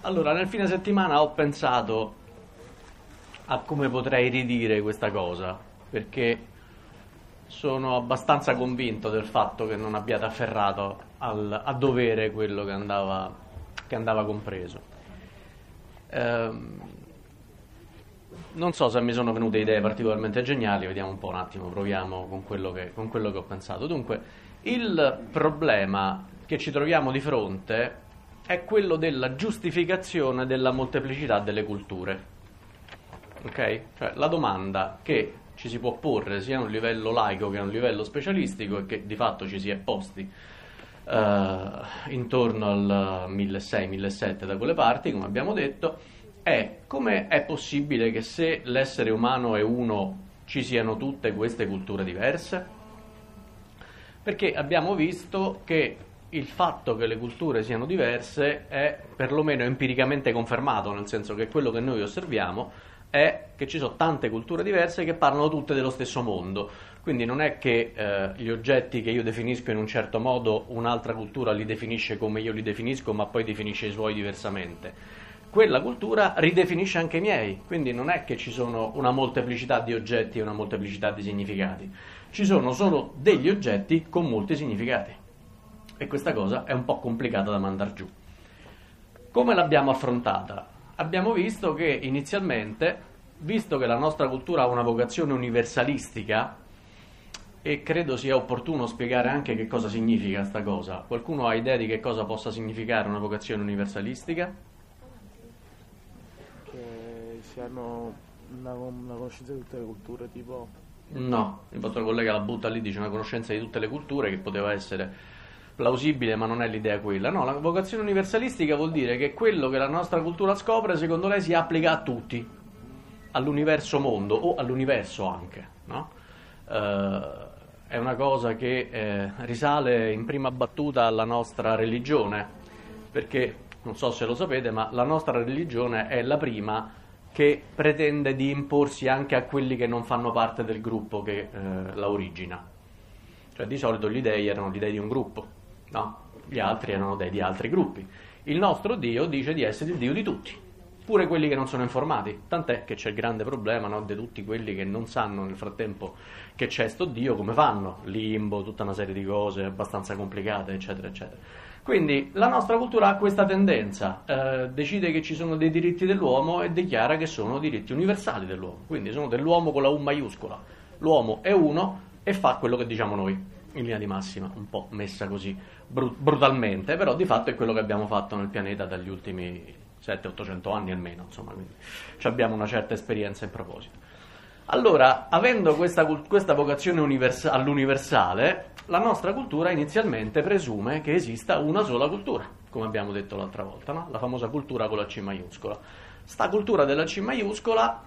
Allora, nel fine settimana ho pensato a come potrei ridire questa cosa, perché sono abbastanza convinto del fatto che non abbiate afferrato a dovere quello che andava compreso. Non so se mi sono venute idee particolarmente geniali, vediamo un po' un attimo, proviamo con quello che ho pensato. Dunque, il problema che ci troviamo di fronte è quello della giustificazione della molteplicità delle culture. Ok? Cioè, la domanda che ci si può porre sia a un livello laico che a un livello specialistico e che di fatto ci si è posti intorno al 1600-1700 da quelle parti, come abbiamo detto, è come è possibile che se l'essere umano è uno ci siano tutte queste culture diverse? Perché abbiamo visto che il fatto che le culture siano diverse è perlomeno empiricamente confermato, nel senso che quello che noi osserviamo è che ci sono tante culture diverse che parlano tutte dello stesso mondo. Quindi non è che gli oggetti che io definisco in un certo modo un'altra cultura li definisce come io li definisco, ma poi definisce i suoi diversamente. Quella cultura ridefinisce anche i miei, quindi non è che ci sono una molteplicità di oggetti e una molteplicità di significati. Ci sono solo degli oggetti con molti significati. E questa cosa è un po' complicata da mandar giù. Come l'abbiamo affrontata? Abbiamo visto che inizialmente, visto che la nostra cultura ha una vocazione universalistica, e credo sia opportuno spiegare anche che cosa significa sta cosa. Qualcuno ha idea di che cosa possa significare una vocazione universalistica? Che si hanno una conoscenza di tutte le culture, tipo... No, il vostro collega la butta lì, dice una conoscenza di tutte le culture, che poteva essere plausibile, ma non è l'idea quella. No, la vocazione universalistica vuol dire che quello che la nostra cultura scopre, secondo lei, si applica a tutti, all'universo mondo o all'universo anche, no? È una cosa che risale in prima battuta alla nostra religione, perché non so se lo sapete, ma la nostra religione è la prima che pretende di imporsi anche a quelli che non fanno parte del gruppo che la origina. Cioè di solito gli dei erano gli dei di un gruppo, no? Gli altri erano dei di altri gruppi. Il nostro Dio dice di essere il Dio di tutti, pure quelli che non sono informati, tant'è che c'è il grande problema, no, di tutti quelli che non sanno nel frattempo che c'è sto Dio, come fanno? Limbo, tutta una serie di cose abbastanza complicate, eccetera, eccetera. Quindi la nostra cultura ha questa tendenza, decide che ci sono dei diritti dell'uomo e dichiara che sono diritti universali dell'uomo, quindi sono dell'uomo con la U maiuscola. L'uomo è uno e fa quello che diciamo noi, in linea di massima, un po' messa così brutalmente, però di fatto è quello che abbiamo fatto nel pianeta dagli ultimi 700-800 anni almeno, insomma, quindi abbiamo una certa esperienza in proposito. Allora, avendo questa vocazione all'universale, la nostra cultura inizialmente presume che esista una sola cultura, come abbiamo detto l'altra volta, no? La famosa cultura con la C maiuscola. Sta cultura della C maiuscola,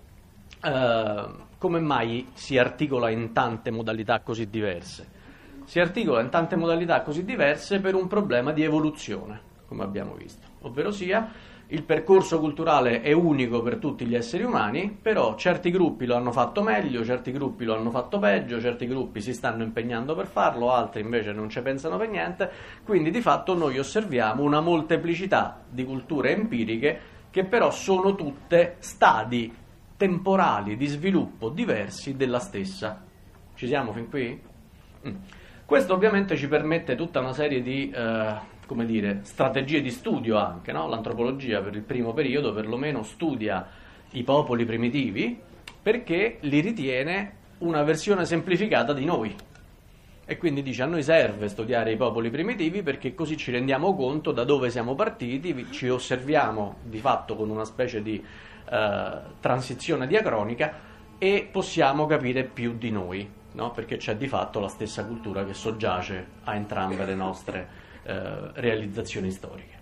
come mai si articola in tante modalità così diverse? Si articola in tante modalità così diverse per un problema di evoluzione, come abbiamo visto, ovvero sia il percorso culturale è unico per tutti gli esseri umani, però certi gruppi lo hanno fatto meglio, certi gruppi lo hanno fatto peggio, certi gruppi si stanno impegnando per farlo, altri invece non ci pensano per niente, quindi di fatto noi osserviamo una molteplicità di culture empiriche che però sono tutte stadi temporali di sviluppo diversi della stessa. Ci siamo fin qui? Questo ovviamente ci permette tutta una serie di come dire, strategie di studio anche, no? L'antropologia per il primo periodo perlomeno studia i popoli primitivi perché li ritiene una versione semplificata di noi. E quindi dice: a noi serve studiare i popoli primitivi perché così ci rendiamo conto da dove siamo partiti, ci osserviamo di fatto con una specie di transizione diacronica e possiamo capire più di noi, no? Perché c'è di fatto la stessa cultura che soggiace a entrambe le nostre realizzazioni storiche.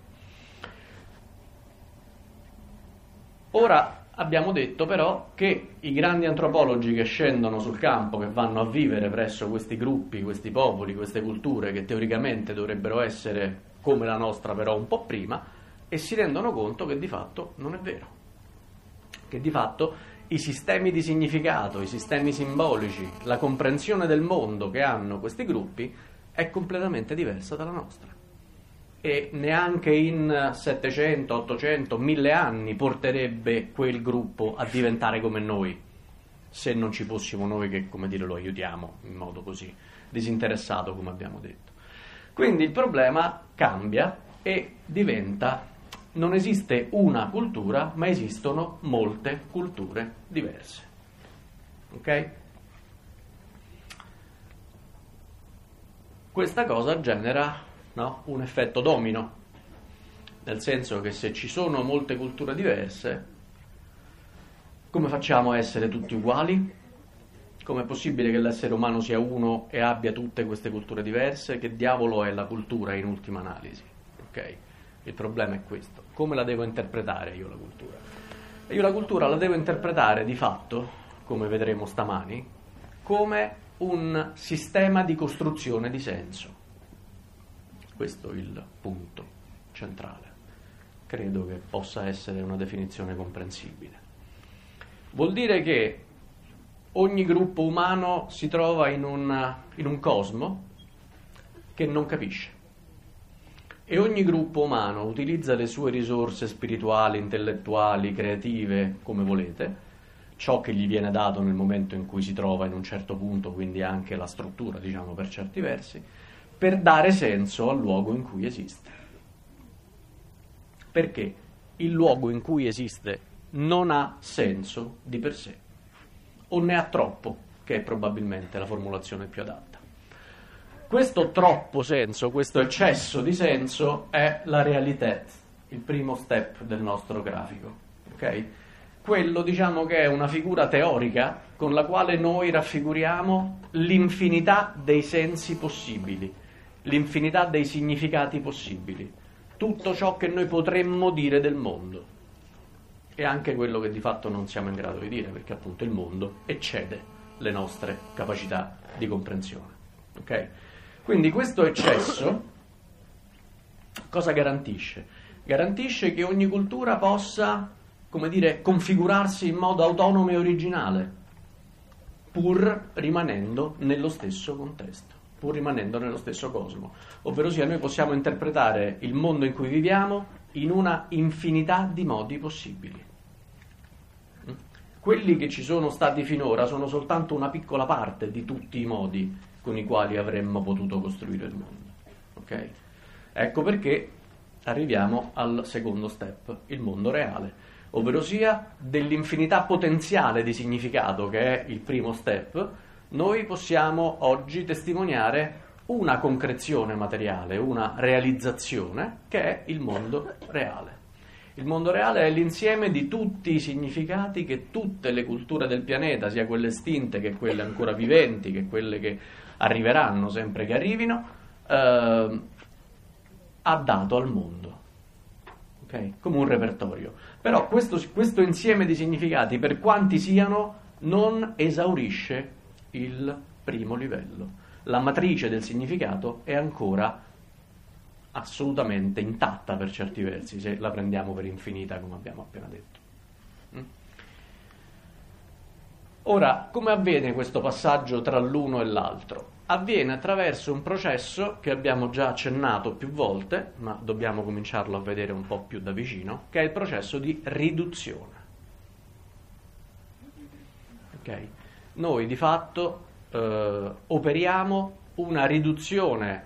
Ora abbiamo detto però che i grandi antropologi che scendono sul campo, che vanno a vivere presso questi gruppi, questi popoli, queste culture che teoricamente dovrebbero essere come la nostra però un po' prima, e si rendono conto che di fatto non è vero, che di fatto i sistemi di significato, i sistemi simbolici, la comprensione del mondo che hanno questi gruppi è completamente diversa dalla nostra. e neanche in 700, 800, 1000 anni porterebbe quel gruppo a diventare come noi, se non ci fossimo noi che, come dire, lo aiutiamo in modo così disinteressato, come abbiamo detto. Quindi il problema cambia e diventa: non esiste una cultura, ma esistono molte culture diverse. Ok? Questa cosa genera, no, un effetto domino, nel senso che se ci sono molte culture diverse, come facciamo a essere tutti uguali? Com'è possibile che l'essere umano sia uno e abbia tutte queste culture diverse? Che diavolo è la cultura in ultima analisi? Ok? Il problema è questo. Come la devo interpretare io la cultura? E io la cultura la devo interpretare di fatto, come vedremo stamani, come un sistema di costruzione di senso. Questo è il punto centrale. Credo che possa essere una definizione comprensibile. Vuol dire che ogni gruppo umano si trova in un cosmo che non capisce. E ogni gruppo umano utilizza le sue risorse spirituali, intellettuali, creative, come volete, ciò che gli viene dato nel momento in cui si trova in un certo punto, quindi anche la struttura, diciamo, per certi versi, per dare senso al luogo in cui esiste. Perché il luogo in cui esiste non ha senso di per sé, o ne ha troppo, che è probabilmente la formulazione più adatta. Questo troppo senso, questo eccesso di senso è la realità, il primo step del nostro grafico, ok? Quello, diciamo, che è una figura teorica con la quale noi raffiguriamo l'infinità dei sensi possibili, l'infinità dei significati possibili, tutto ciò che noi potremmo dire del mondo e anche quello che di fatto non siamo in grado di dire, perché appunto il mondo eccede le nostre capacità di comprensione, ok? Quindi questo eccesso cosa garantisce? Garantisce che ogni cultura possa, come dire, configurarsi in modo autonomo e originale, pur rimanendo nello stesso contesto, pur rimanendo nello stesso cosmo. Ovverosia, noi possiamo interpretare il mondo in cui viviamo in una infinità di modi possibili. Quelli che ci sono stati finora sono soltanto una piccola parte di tutti i modi con i quali avremmo potuto costruire il mondo. Ok? Ecco perché arriviamo al secondo step, il mondo reale, ovverosia dell'infinità potenziale di significato, che è il primo step. Noi possiamo oggi testimoniare una concrezione materiale, una realizzazione, che è il mondo reale. Il mondo reale è l'insieme di tutti i significati che tutte le culture del pianeta, sia quelle estinte che quelle ancora viventi, che quelle che arriveranno sempre che arrivino, ha dato al mondo, okay? Come un repertorio. Però questo insieme di significati, per quanti siano, non esaurisce il primo livello. La matrice del significato è ancora assolutamente intatta per certi versi, se la prendiamo per infinita, come abbiamo appena detto. Ora, come avviene questo passaggio tra l'uno e l'altro? Avviene attraverso un processo che abbiamo già accennato più volte, ma dobbiamo cominciarlo a vedere un po' più da vicino, che è il processo di riduzione. Ok? Noi di fatto operiamo una riduzione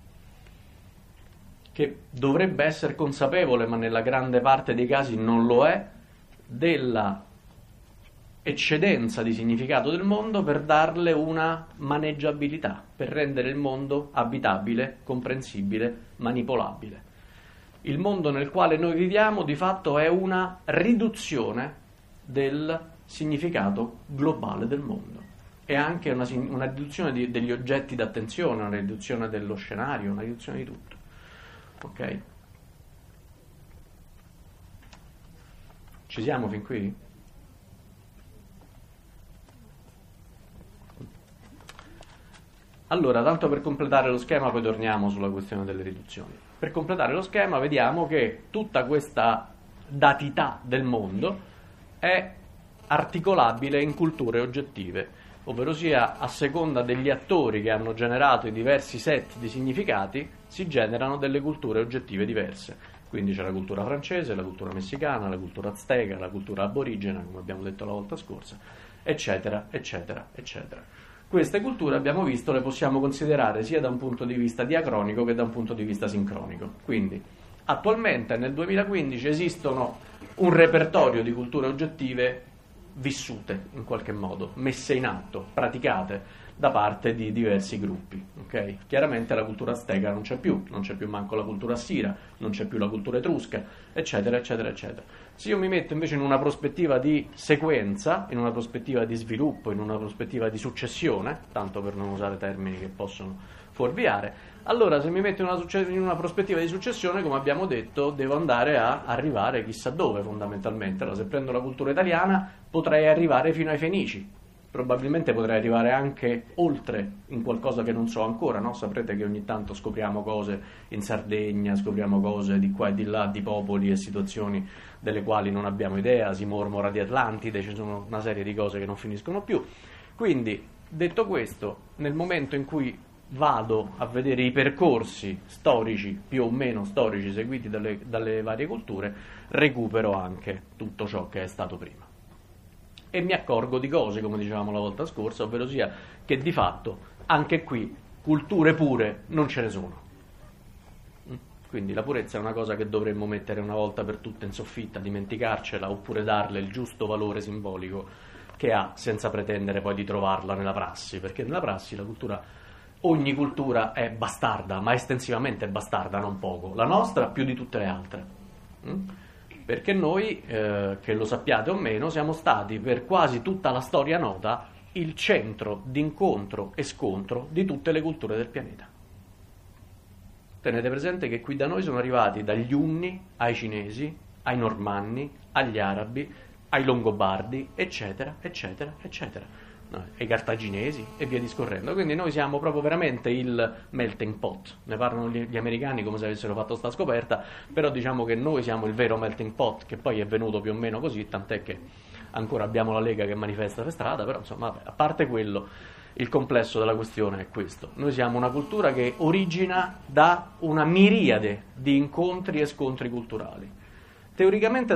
che dovrebbe essere consapevole, ma nella grande parte dei casi non lo è, della eccedenza di significato del mondo, per darle una maneggiabilità, per rendere il mondo abitabile, comprensibile, manipolabile. Il mondo nel quale noi viviamo di fatto è una riduzione del significato globale del mondo. È anche una riduzione degli oggetti d'attenzione, una riduzione dello scenario, una riduzione di tutto. Ok? Ci siamo fin qui? Allora, tanto per completare lo schema, poi torniamo sulla questione delle riduzioni. Per completare lo schema vediamo che tutta questa datità del mondo è articolabile in culture oggettive. ovvero sia a seconda degli attori che hanno generato i diversi set di significati, si generano delle culture oggettive diverse. Quindi c'è la cultura francese, la cultura messicana, la cultura azteca, la cultura aborigena, come abbiamo detto la volta scorsa, eccetera, eccetera, eccetera. Queste culture, abbiamo visto, le possiamo considerare sia da un punto di vista diacronico che da un punto di vista sincronico. Quindi, attualmente, nel 2015, esistono un repertorio di culture oggettive vissute, in qualche modo, messe in atto, praticate da parte di diversi gruppi. Okay? Chiaramente la cultura azteca non c'è più manco la cultura assira, non c'è più la cultura etrusca, eccetera, eccetera, eccetera. Se io mi metto invece in una prospettiva di sequenza, in una prospettiva di sviluppo, in una prospettiva di successione, tanto per non usare termini che possono fuorviare, allora se mi metto in una prospettiva di successione, come abbiamo detto, devo andare a arrivare chissà dove fondamentalmente. Allora, se prendo la cultura italiana potrei arrivare fino ai Fenici, probabilmente potrei arrivare anche oltre in qualcosa che non so ancora, no? Saprete che ogni tanto scopriamo cose in Sardegna, scopriamo cose di qua e di là, di popoli e situazioni delle quali non abbiamo idea, si mormora di Atlantide, ci sono una serie di cose che non finiscono più. Quindi, detto questo, nel momento in cui vado a vedere i percorsi storici, più o meno storici, seguiti dalle varie culture, recupero anche tutto ciò che è stato prima. E mi accorgo di cose, come dicevamo la volta scorsa, ovvero sia che di fatto anche qui culture pure non ce ne sono. Quindi la purezza è una cosa che dovremmo mettere una volta per tutte in soffitta, dimenticarcela oppure darle il giusto valore simbolico che ha, senza pretendere poi di trovarla nella prassi, perché nella prassi ogni cultura è bastarda, ma estensivamente bastarda, non poco. La nostra più di tutte le altre. Perché noi, che lo sappiate o meno, siamo stati per quasi tutta la storia nota il centro di incontro e scontro di tutte le culture del pianeta. Tenete presente che qui da noi sono arrivati dagli Unni ai cinesi, ai Normanni, agli Arabi, ai Longobardi, eccetera, eccetera, eccetera, ai Cartaginesi e via discorrendo. Quindi noi siamo proprio veramente il melting pot. Ne parlano gli americani come se avessero fatto sta scoperta, però diciamo che noi siamo il vero melting pot, che poi è venuto più o meno così, tant'è che ancora abbiamo la Lega che manifesta per strada, però insomma, vabbè, a parte quello, il complesso della questione è questo. Noi siamo una cultura che origina da una miriade di incontri e scontri culturali. Teoricamente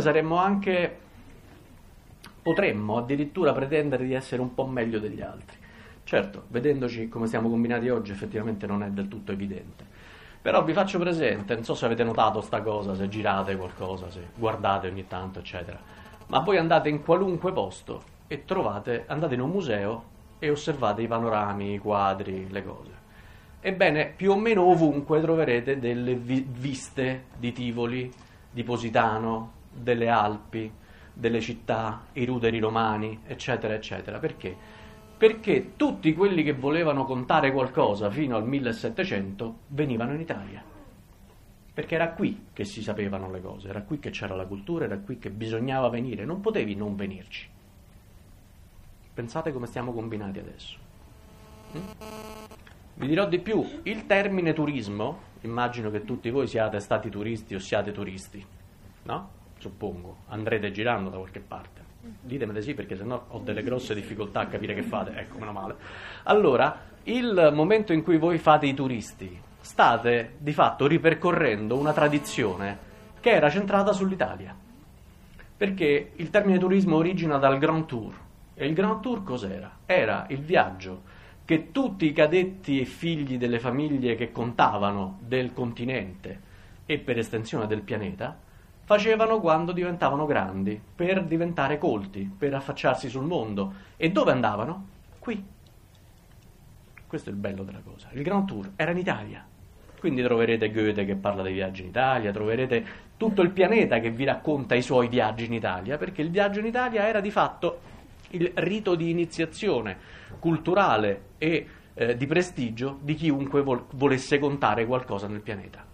potremmo addirittura pretendere di essere un po' meglio degli altri. Certo, vedendoci come siamo combinati oggi, effettivamente non è del tutto evidente. Però vi faccio presente, non so se avete notato sta cosa, se girate qualcosa, se guardate ogni tanto, eccetera. Ma voi andate in qualunque posto e andate in un museo e osservate i panorami, i quadri, le cose. Ebbene, più o meno ovunque troverete delle viste di Tivoli, di Positano, delle Alpi, delle città, i ruderi romani, eccetera, eccetera. Perché? Perché tutti quelli che volevano contare qualcosa fino al 1700 venivano in Italia. Perché era qui che si sapevano le cose, era qui che c'era la cultura, era qui che bisognava venire, non potevi non venirci. Pensate come stiamo combinati adesso. Vi dirò di più, il termine turismo, immagino che tutti voi siate stati turisti o siate turisti, no? Suppongo, andrete girando da qualche parte. Ditemelo sì, perché sennò ho delle grosse difficoltà a capire che fate, ecco, meno male. Allora, il momento in cui voi fate i turisti, state di fatto ripercorrendo una tradizione che era centrata sull'Italia. Perché il termine turismo origina dal Grand Tour. E il Grand Tour cos'era? Era il viaggio che tutti i cadetti e figli delle famiglie che contavano del continente e per estensione del pianeta facevano quando diventavano grandi, per diventare colti, per affacciarsi sul mondo. E dove andavano? Qui. Questo è il bello della cosa. Il Grand Tour era in Italia. Quindi troverete Goethe che parla dei viaggi in Italia, troverete tutto il pianeta che vi racconta i suoi viaggi in Italia, perché il viaggio in Italia era di fatto il rito di iniziazione culturale e di prestigio di chiunque volesse contare qualcosa nel pianeta.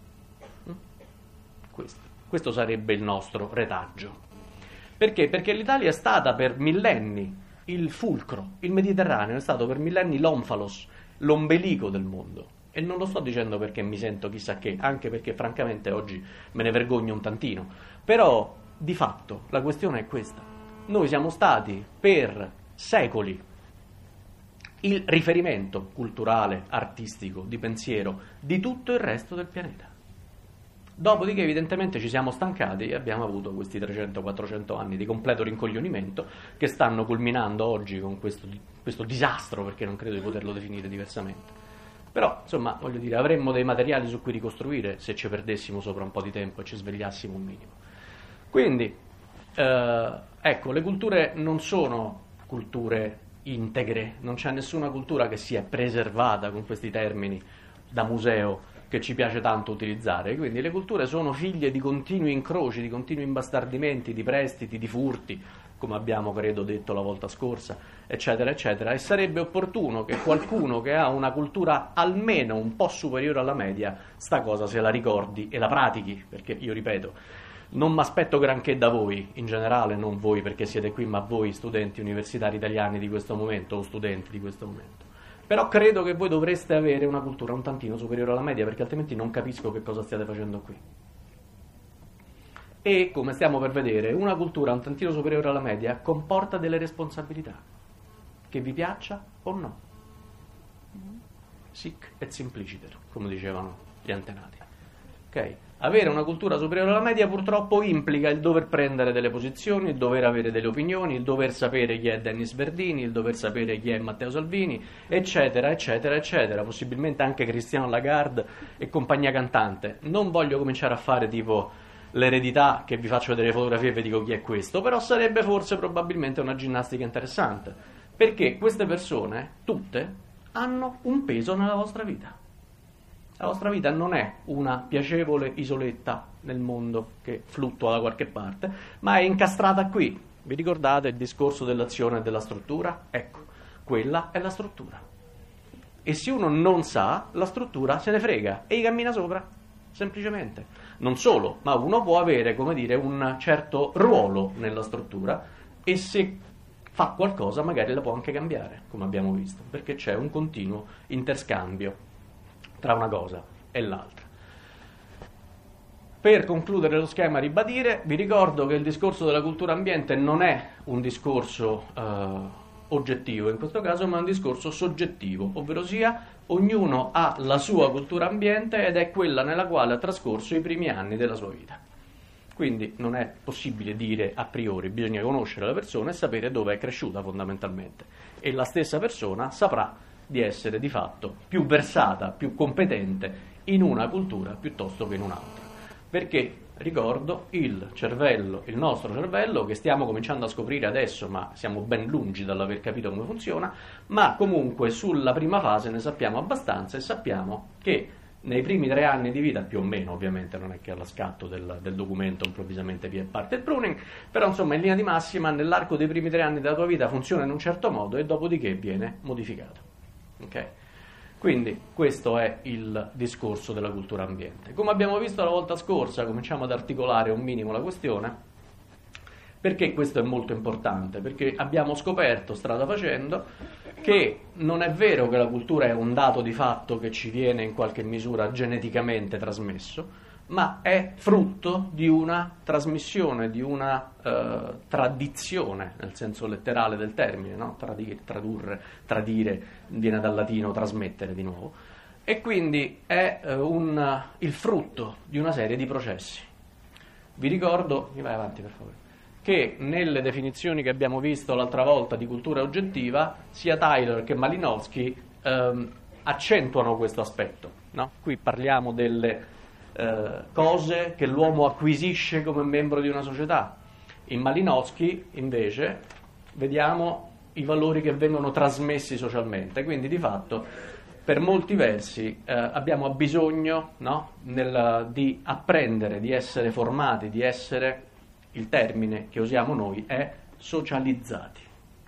Questo sarebbe il nostro retaggio. Perché? Perché l'Italia è stata per millenni il fulcro, il Mediterraneo è stato per millenni l'onfalos, l'ombelico del mondo. E non lo sto dicendo perché mi sento chissà che, anche perché francamente oggi me ne vergogno un tantino. Però, di fatto, la questione è questa. Noi siamo stati per secoli il riferimento culturale, artistico, di pensiero di tutto il resto del pianeta. Dopodiché evidentemente ci siamo stancati e abbiamo avuto questi 300-400 anni di completo rincoglionimento che stanno culminando oggi con questo disastro, perché non credo di poterlo definire diversamente. Però, insomma, voglio dire, avremmo dei materiali su cui ricostruire se ci perdessimo sopra un po' di tempo e ci svegliassimo un minimo. Quindi, ecco, le culture non sono culture integre, non c'è nessuna cultura che sia preservata con questi termini da museo che ci piace tanto utilizzare, quindi le culture sono figlie di continui incroci, di continui imbastardimenti, di prestiti, di furti, come abbiamo credo detto la volta scorsa, eccetera, eccetera, e sarebbe opportuno che qualcuno che ha una cultura almeno un po' superiore alla media, sta cosa se la ricordi e la pratichi, perché io ripeto, non mi aspetto granché da voi, in generale, non voi perché siete qui, ma voi studenti universitari italiani di questo momento o studenti di questo momento. Però credo che voi dovreste avere una cultura un tantino superiore alla media, perché altrimenti non capisco che cosa stiate facendo qui. E, come stiamo per vedere, una cultura un tantino superiore alla media comporta delle responsabilità, che vi piaccia o no. Sic et simpliciter, come dicevano gli antenati. Ok? Avere una cultura superiore alla media purtroppo implica il dover prendere delle posizioni, il dover avere delle opinioni, il dover sapere chi è Dennis Verdini, il dover sapere chi è Matteo Salvini, eccetera, eccetera, eccetera, possibilmente anche Christian Lagarde e compagnia cantante. Non voglio cominciare a fare tipo l'eredità, che vi faccio vedere le fotografie e vi dico chi è questo, però sarebbe forse probabilmente una ginnastica interessante, perché queste persone, tutte, hanno un peso nella vostra vita. La vostra vita non è una piacevole isoletta nel mondo che fluttua da qualche parte, ma è incastrata qui. Vi ricordate il discorso dell'azione e della struttura? Ecco, quella è la struttura. E se uno non sa, la struttura se ne frega e gli cammina sopra, semplicemente. Non solo, ma uno può avere, come dire, un certo ruolo nella struttura e se fa qualcosa magari la può anche cambiare, come abbiamo visto, perché c'è un continuo interscambio tra una cosa e l'altra. Per concludere lo schema, ribadire, vi ricordo che il discorso della cultura ambiente non è un discorso oggettivo in questo caso, ma è un discorso soggettivo, ovvero sia ognuno ha la sua cultura ambiente ed è quella nella quale ha trascorso i primi anni della sua vita. Quindi non è possibile dire a priori, bisogna conoscere la persona e sapere dove è cresciuta fondamentalmente. E la stessa persona saprà di essere di fatto più versata, più competente in una cultura piuttosto che in un'altra. Perché, ricordo, il nostro cervello, che stiamo cominciando a scoprire adesso, ma siamo ben lungi dall'aver capito come funziona, ma comunque sulla prima fase ne sappiamo abbastanza e sappiamo che nei primi 3 anni di vita, più o meno, ovviamente non è che alla scatto del documento improvvisamente vi è parte il pruning, però insomma in linea di massima nell'arco dei primi 3 anni della tua vita funziona in un certo modo e dopodiché viene modificato. Okay. Quindi questo è il discorso della cultura ambiente. Come abbiamo visto la volta scorsa, cominciamo ad articolare un minimo la questione. Perché questo è molto importante? Perché abbiamo scoperto, strada facendo, che non è vero che la cultura è un dato di fatto che ci viene in qualche misura geneticamente trasmesso, ma è frutto di una trasmissione, di una tradizione, nel senso letterale del termine, no? Tradire, viene dal latino trasmettere di nuovo, e quindi è il frutto di una serie di processi. Vi ricordo, mi vai avanti per favore, che nelle definizioni che abbiamo visto l'altra volta di cultura oggettiva, sia Tyler che Malinowski accentuano questo aspetto, no? Qui parliamo delle cose che l'uomo acquisisce come membro di una società. In Malinowski invece vediamo i valori che vengono trasmessi socialmente, quindi di fatto per molti versi abbiamo bisogno, no? Di apprendere, di essere formati, di essere, il termine che usiamo noi è socializzati.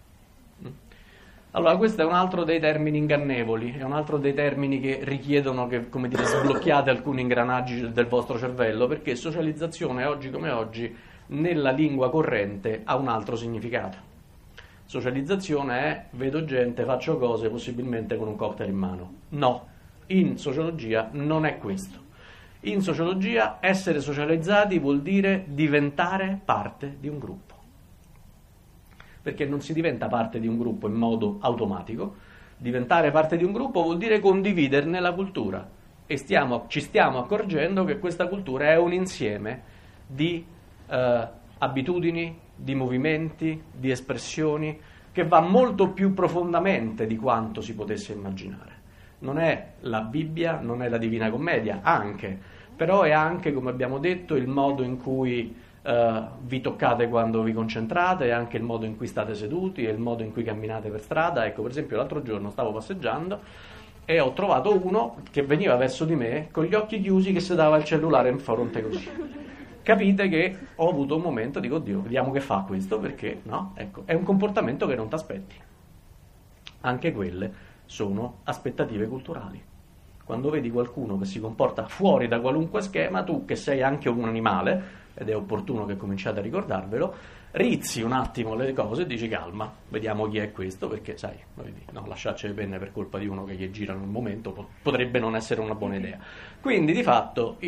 Allora questo è un altro dei termini ingannevoli, è un altro dei termini che richiedono che, come dire, sblocchiate alcuni ingranaggi del vostro cervello, perché socializzazione oggi come oggi nella lingua corrente ha un altro significato. Socializzazione è vedo gente, faccio cose possibilmente con un cocktail in mano. No, in sociologia non è questo. In sociologia essere socializzati vuol dire diventare parte di un gruppo. Perché non si diventa parte di un gruppo in modo automatico, Diventare parte di un gruppo vuol dire condividerne la cultura e ci stiamo accorgendo che questa cultura è un insieme di abitudini, di movimenti, di espressioni che va molto più profondamente di quanto si potesse immaginare. Non è la Bibbia, non è la Divina Commedia, anche, però è anche, come abbiamo detto, il modo in cui vi toccate quando vi concentrate, è anche il modo in cui state seduti, è il modo in cui camminate per strada. Ecco, per esempio, l'altro giorno stavo passeggiando e ho trovato uno che veniva verso di me con gli occhi chiusi che si dava il cellulare in fronte così. Capite che ho avuto un momento, dico, oddio, vediamo che fa questo, perché no? Ecco, è un comportamento che non ti aspetti. Anche quelle sono aspettative culturali. Quando vedi qualcuno che si comporta fuori da qualunque schema, tu che sei anche un animale, ed è opportuno che cominciate a ricordarvelo, rizzi un attimo le cose e dici calma, vediamo chi è questo, perché sai, no, lasciarci le penne per colpa di uno che gli girano un momento potrebbe non essere una buona idea. Quindi di fatto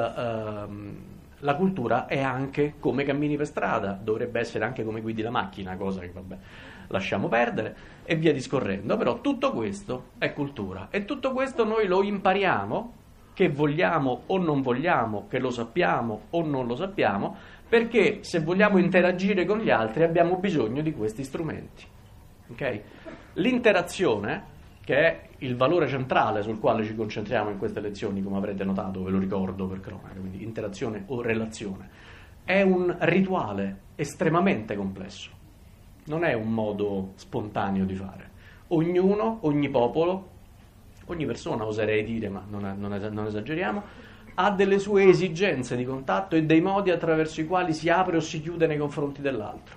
la cultura è anche come cammini per strada, dovrebbe essere anche come guidi la macchina, cosa che vabbè lasciamo perdere, e via discorrendo. Però tutto questo è cultura e tutto questo noi lo impariamo, che vogliamo o non vogliamo, che lo sappiamo o non lo sappiamo, perché se vogliamo interagire con gli altri abbiamo bisogno di questi strumenti. Okay? L'interazione, che è il valore centrale sul quale ci concentriamo in queste lezioni, come avrete notato, ve lo ricordo per cronaca, quindi interazione o relazione, è un rituale estremamente complesso, non è un modo spontaneo di fare. Ognuno, ogni popolo, ogni persona, oserei dire, ma non esageriamo, ha delle sue esigenze di contatto e dei modi attraverso i quali si apre o si chiude nei confronti dell'altro.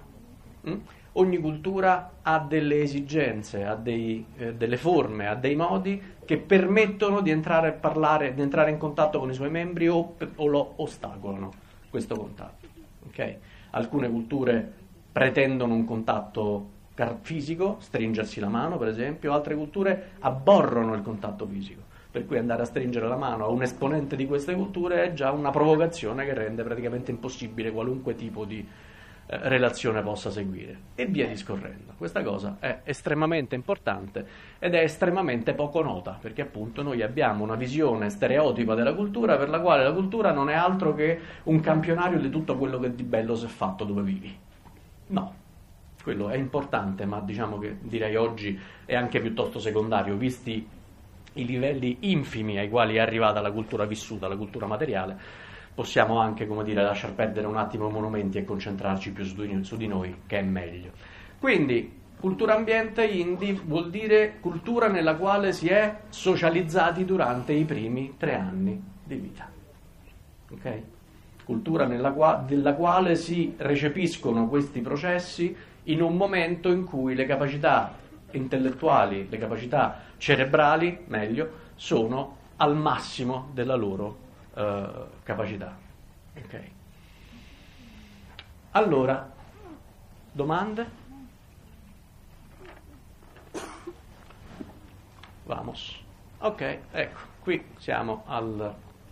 Ogni cultura ha delle esigenze, ha delle forme, ha dei modi che permettono di entrare a parlare, di entrare in contatto con i suoi membri o lo ostacolano questo contatto. Okay? Alcune culture pretendono un contatto fisico, stringersi la mano per esempio, altre culture abborrono il contatto fisico, per cui andare a stringere la mano a un esponente di queste culture è già una provocazione che rende praticamente impossibile qualunque tipo di relazione possa seguire, e via discorrendo. Questa cosa è estremamente importante ed è estremamente poco nota, perché appunto noi abbiamo una visione stereotipa della cultura, per la quale la cultura non è altro che un campionario di tutto quello che di bello si è fatto dove vivi. No, quello è importante, ma diciamo che direi oggi è anche piuttosto secondario, visti i livelli infimi ai quali è arrivata la cultura vissuta, la cultura materiale. Possiamo anche, come dire, lasciar perdere un attimo i monumenti e concentrarci più su di noi, che è meglio. Quindi, cultura ambiente indie vuol dire cultura nella quale si è socializzati durante i primi 3 anni di vita. Ok? Cultura della quale si recepiscono questi processi in un momento in cui le capacità intellettuali, le capacità cerebrali, meglio, sono al massimo della loro capacità. Okay. Allora, domande? Vamos. Ok, ecco, qui siamo al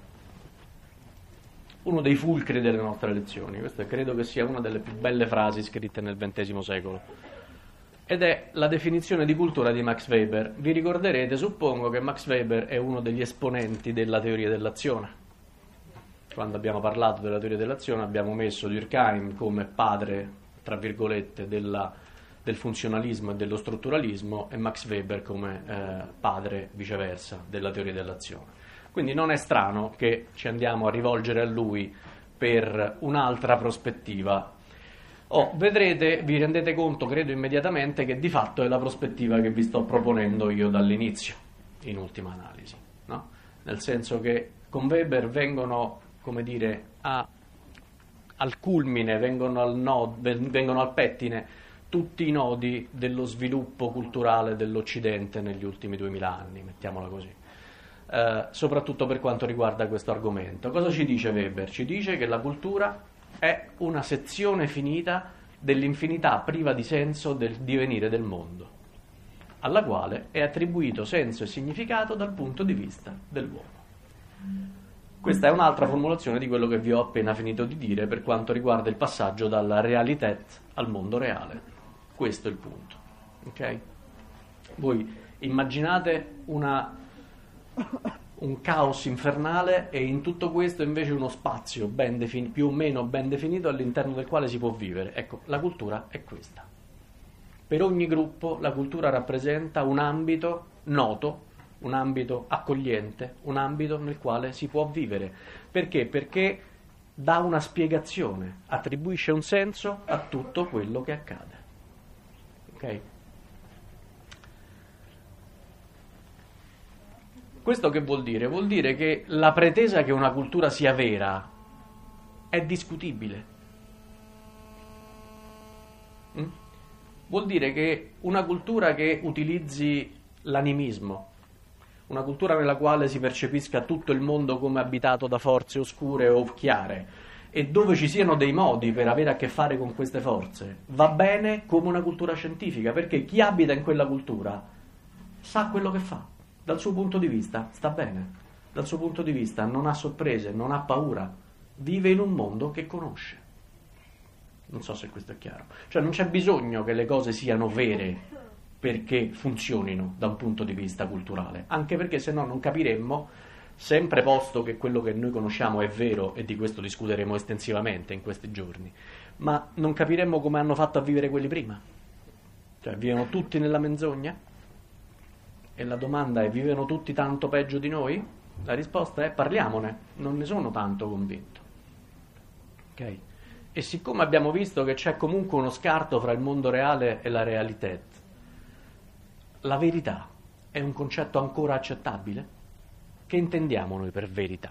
uno dei fulcri delle nostre lezioni. Questa credo che sia una delle più belle frasi scritte nel XX secolo. Ed è la definizione di cultura di Max Weber. Vi ricorderete, suppongo, che Max Weber è uno degli esponenti della teoria dell'azione. Quando abbiamo parlato della teoria dell'azione abbiamo messo Durkheim come padre, tra virgolette, del funzionalismo e dello strutturalismo, e Max Weber come padre, viceversa, della teoria dell'azione. Quindi non è strano che ci andiamo a rivolgere a lui per un'altra prospettiva. Vedrete, vi rendete conto, credo immediatamente, che di fatto è la prospettiva che vi sto proponendo io dall'inizio, in ultima analisi, no? Nel senso che con Weber vengono, come dire, al culmine, vengono al pettine tutti i nodi dello sviluppo culturale dell'Occidente negli ultimi 2000 anni, mettiamola così. Soprattutto per quanto riguarda questo argomento. Cosa ci dice Weber? Ci dice che la cultura è una sezione finita dell'infinità priva di senso del divenire del mondo, alla quale è attribuito senso e significato dal punto di vista dell'uomo. Questa è un'altra formulazione di quello che vi ho appena finito di dire per quanto riguarda il passaggio dalla realità al mondo reale. Questo è il punto. Okay? Voi Immaginate un caos infernale e in tutto questo invece uno spazio più o meno ben definito all'interno del quale si può vivere. Ecco, la cultura è questa. Per ogni gruppo la cultura rappresenta un ambito noto, un ambito accogliente, un ambito nel quale si può vivere. Perché? Perché dà una spiegazione, attribuisce un senso a tutto quello che accade. Ok? Questo che vuol dire? Vuol dire che la pretesa che una cultura sia vera è discutibile. Vuol dire che una cultura che utilizzi l'animismo, una cultura nella quale si percepisca tutto il mondo come abitato da forze oscure o chiare e dove ci siano dei modi per avere a che fare con queste forze, va bene come una cultura scientifica, perché chi abita in quella cultura sa quello che fa. Dal suo punto di vista sta bene, dal suo punto di vista non ha sorprese, non ha paura, vive in un mondo che conosce. Non so se questo è chiaro. Cioè non c'è bisogno che le cose siano vere perché funzionino da un punto di vista culturale, anche perché se no non capiremmo, sempre posto che quello che noi conosciamo è vero, e di questo discuteremo estensivamente in questi giorni, ma non capiremmo come hanno fatto a vivere quelli prima. Cioè vivono tutti nella menzogna? E la domanda è: vivono tutti tanto peggio di noi? La risposta è: parliamone, non ne sono tanto convinto. Ok? E siccome abbiamo visto che c'è comunque uno scarto fra il mondo reale e la realità, la verità è un concetto ancora accettabile? Che intendiamo noi per verità?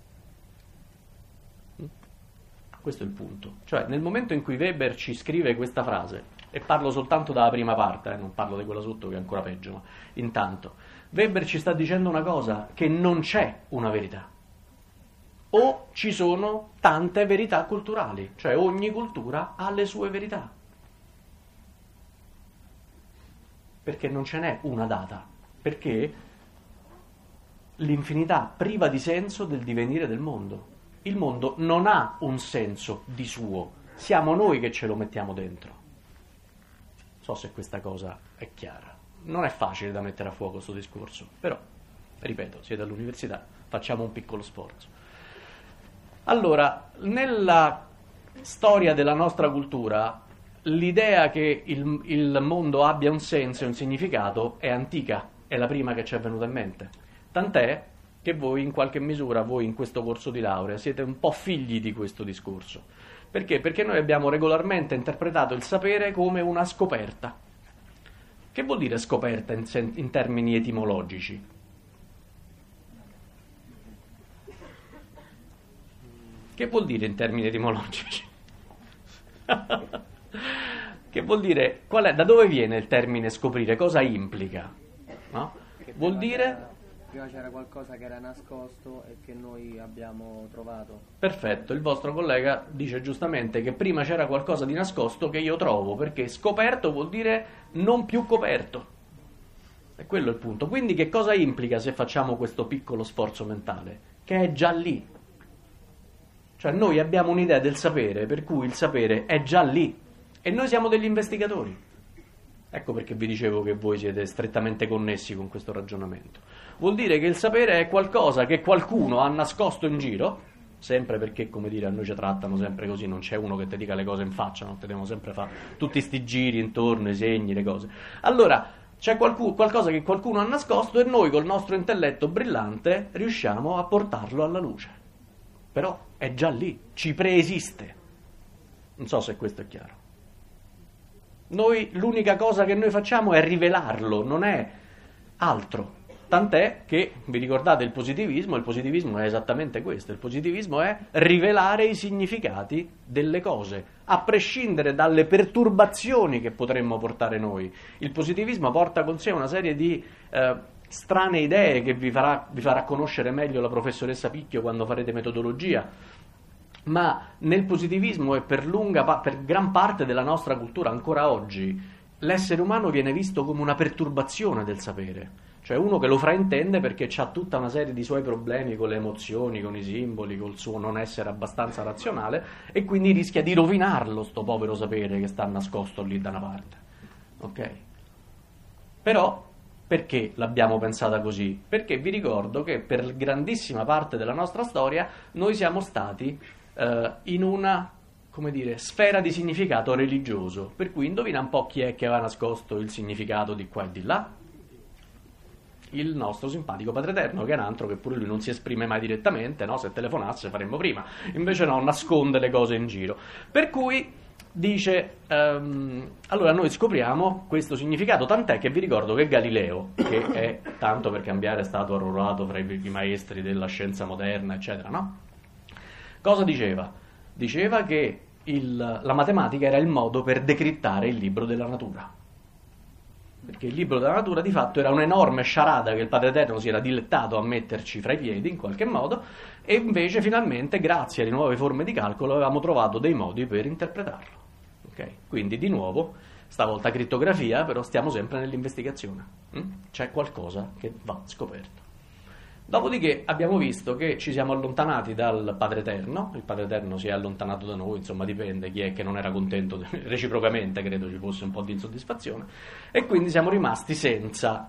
Questo è il punto. Cioè, nel momento in cui Weber ci scrive questa frase, e parlo soltanto dalla prima parte, non parlo di quella sotto che è ancora peggio, ma intanto, Weber ci sta dicendo una cosa: che non c'è una verità. O ci sono tante verità culturali, cioè ogni cultura ha le sue verità. Perché non ce n'è una data, perché l'infinità priva di senso del divenire del mondo. Il mondo non ha un senso di suo, siamo noi che ce lo mettiamo dentro. Non so se questa cosa è chiara. Non è facile da mettere a fuoco questo discorso, però, ripeto, siete all'università, facciamo un piccolo sforzo. Allora, nella storia della nostra cultura, l'idea che il mondo abbia un senso e un significato è antica, è la prima che ci è venuta in mente. Tant'è che voi, in qualche misura, voi in questo corso di laurea, siete un po' figli di questo discorso. Perché? Perché noi abbiamo regolarmente interpretato il sapere come una scoperta. Che vuol dire scoperta in termini etimologici? Che vuol dire in termini etimologici? Che vuol dire, da dove viene il termine scoprire? Cosa implica? No? Vuol dire... Prima c'era qualcosa che era nascosto e che noi abbiamo trovato. Perfetto, il vostro collega dice giustamente che prima c'era qualcosa di nascosto che io trovo, perché scoperto vuol dire non più coperto. E quello è il punto. Quindi che cosa implica se facciamo questo piccolo sforzo mentale? Che è già lì. Cioè noi abbiamo un'idea del sapere, per cui il sapere è già lì e noi siamo degli investigatori. Ecco perché vi dicevo che voi siete strettamente connessi con questo ragionamento. Vuol dire che il sapere è qualcosa che qualcuno ha nascosto in giro, sempre perché, come dire, a noi ci trattano sempre così, non c'è uno che ti dica le cose in faccia, non ti devono sempre fare tutti sti giri intorno, i segni, le cose. Allora, c'è qualcosa che qualcuno ha nascosto e noi col nostro intelletto brillante riusciamo a portarlo alla luce. Però è già lì, ci preesiste. Non so se questo è chiaro. Noi, l'unica cosa che noi facciamo è rivelarlo, non è altro. Tant'è che, vi ricordate il positivismo è esattamente questo. Il positivismo è rivelare i significati delle cose, a prescindere dalle perturbazioni che potremmo portare noi. Il positivismo porta con sé una serie di strane idee che vi farà conoscere meglio la professoressa Picchio quando farete metodologia, ma nel positivismo e per gran parte della nostra cultura ancora oggi l'essere umano viene visto come una perturbazione del sapere, cioè uno che lo fraintende perché ha tutta una serie di suoi problemi con le emozioni, con i simboli, col suo non essere abbastanza razionale, e quindi rischia di rovinarlo sto povero sapere che sta nascosto lì da una parte. Ok? Però Perché l'abbiamo pensata così? Perché vi ricordo che per grandissima parte della nostra storia noi siamo stati in una, come dire, sfera di significato religioso, per cui indovina un po' chi è che aveva nascosto il significato di qua e di là? Il nostro simpatico Padre Eterno, che è un altro che pure lui non si esprime mai direttamente, no? Se telefonasse faremmo prima, invece no, nasconde le cose in giro. Per cui dice, allora noi scopriamo questo significato, tant'è che vi ricordo che Galileo, che è, tanto per cambiare, stato arruolato fra i maestri della scienza moderna, eccetera, no? Cosa diceva? Diceva che la matematica era il modo per decrittare il libro della natura. Perché il libro della natura di fatto era un'enorme sciarada che il Padre Eterno si era dilettato a metterci fra i piedi in qualche modo, e invece finalmente, grazie alle nuove forme di calcolo, avevamo trovato dei modi per interpretarlo. Okay? Quindi di nuovo, stavolta crittografia, però stiamo sempre nell'investigazione. C'è qualcosa che va scoperto. Dopodiché abbiamo visto che ci siamo allontanati dal Padre Eterno, il Padre Eterno si è allontanato da noi, insomma dipende chi è che non era contento, reciprocamente credo ci fosse un po' di insoddisfazione, e quindi siamo rimasti senza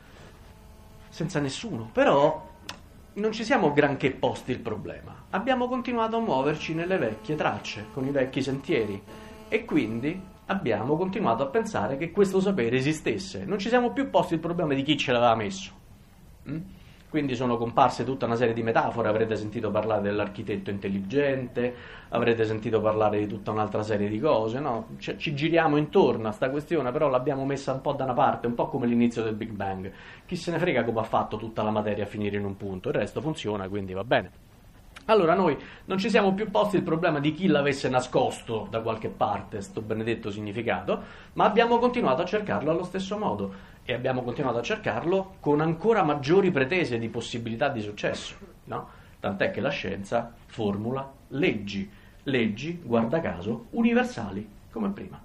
nessuno, però non ci siamo granché posti il problema, abbiamo continuato a muoverci nelle vecchie tracce, con i vecchi sentieri, e quindi abbiamo continuato a pensare che questo sapere esistesse, non ci siamo più posti il problema di chi ce l'aveva messo. Quindi sono comparse tutta una serie di metafore, avrete sentito parlare dell'architetto intelligente, avrete sentito parlare di tutta un'altra serie di cose, no? Ci giriamo intorno a sta questione, però l'abbiamo messa un po' da una parte, un po' come l'inizio del Big Bang. Chi se ne frega come ha fatto tutta la materia a finire in un punto, il resto funziona, quindi va bene. Allora noi non ci siamo più posti il problema di chi l'avesse nascosto da qualche parte, sto benedetto significato, ma abbiamo continuato a cercarlo allo stesso modo. E abbiamo continuato a cercarlo con ancora maggiori pretese di possibilità di successo, no? Tant'è che la scienza formula leggi, guarda caso, universali, come prima.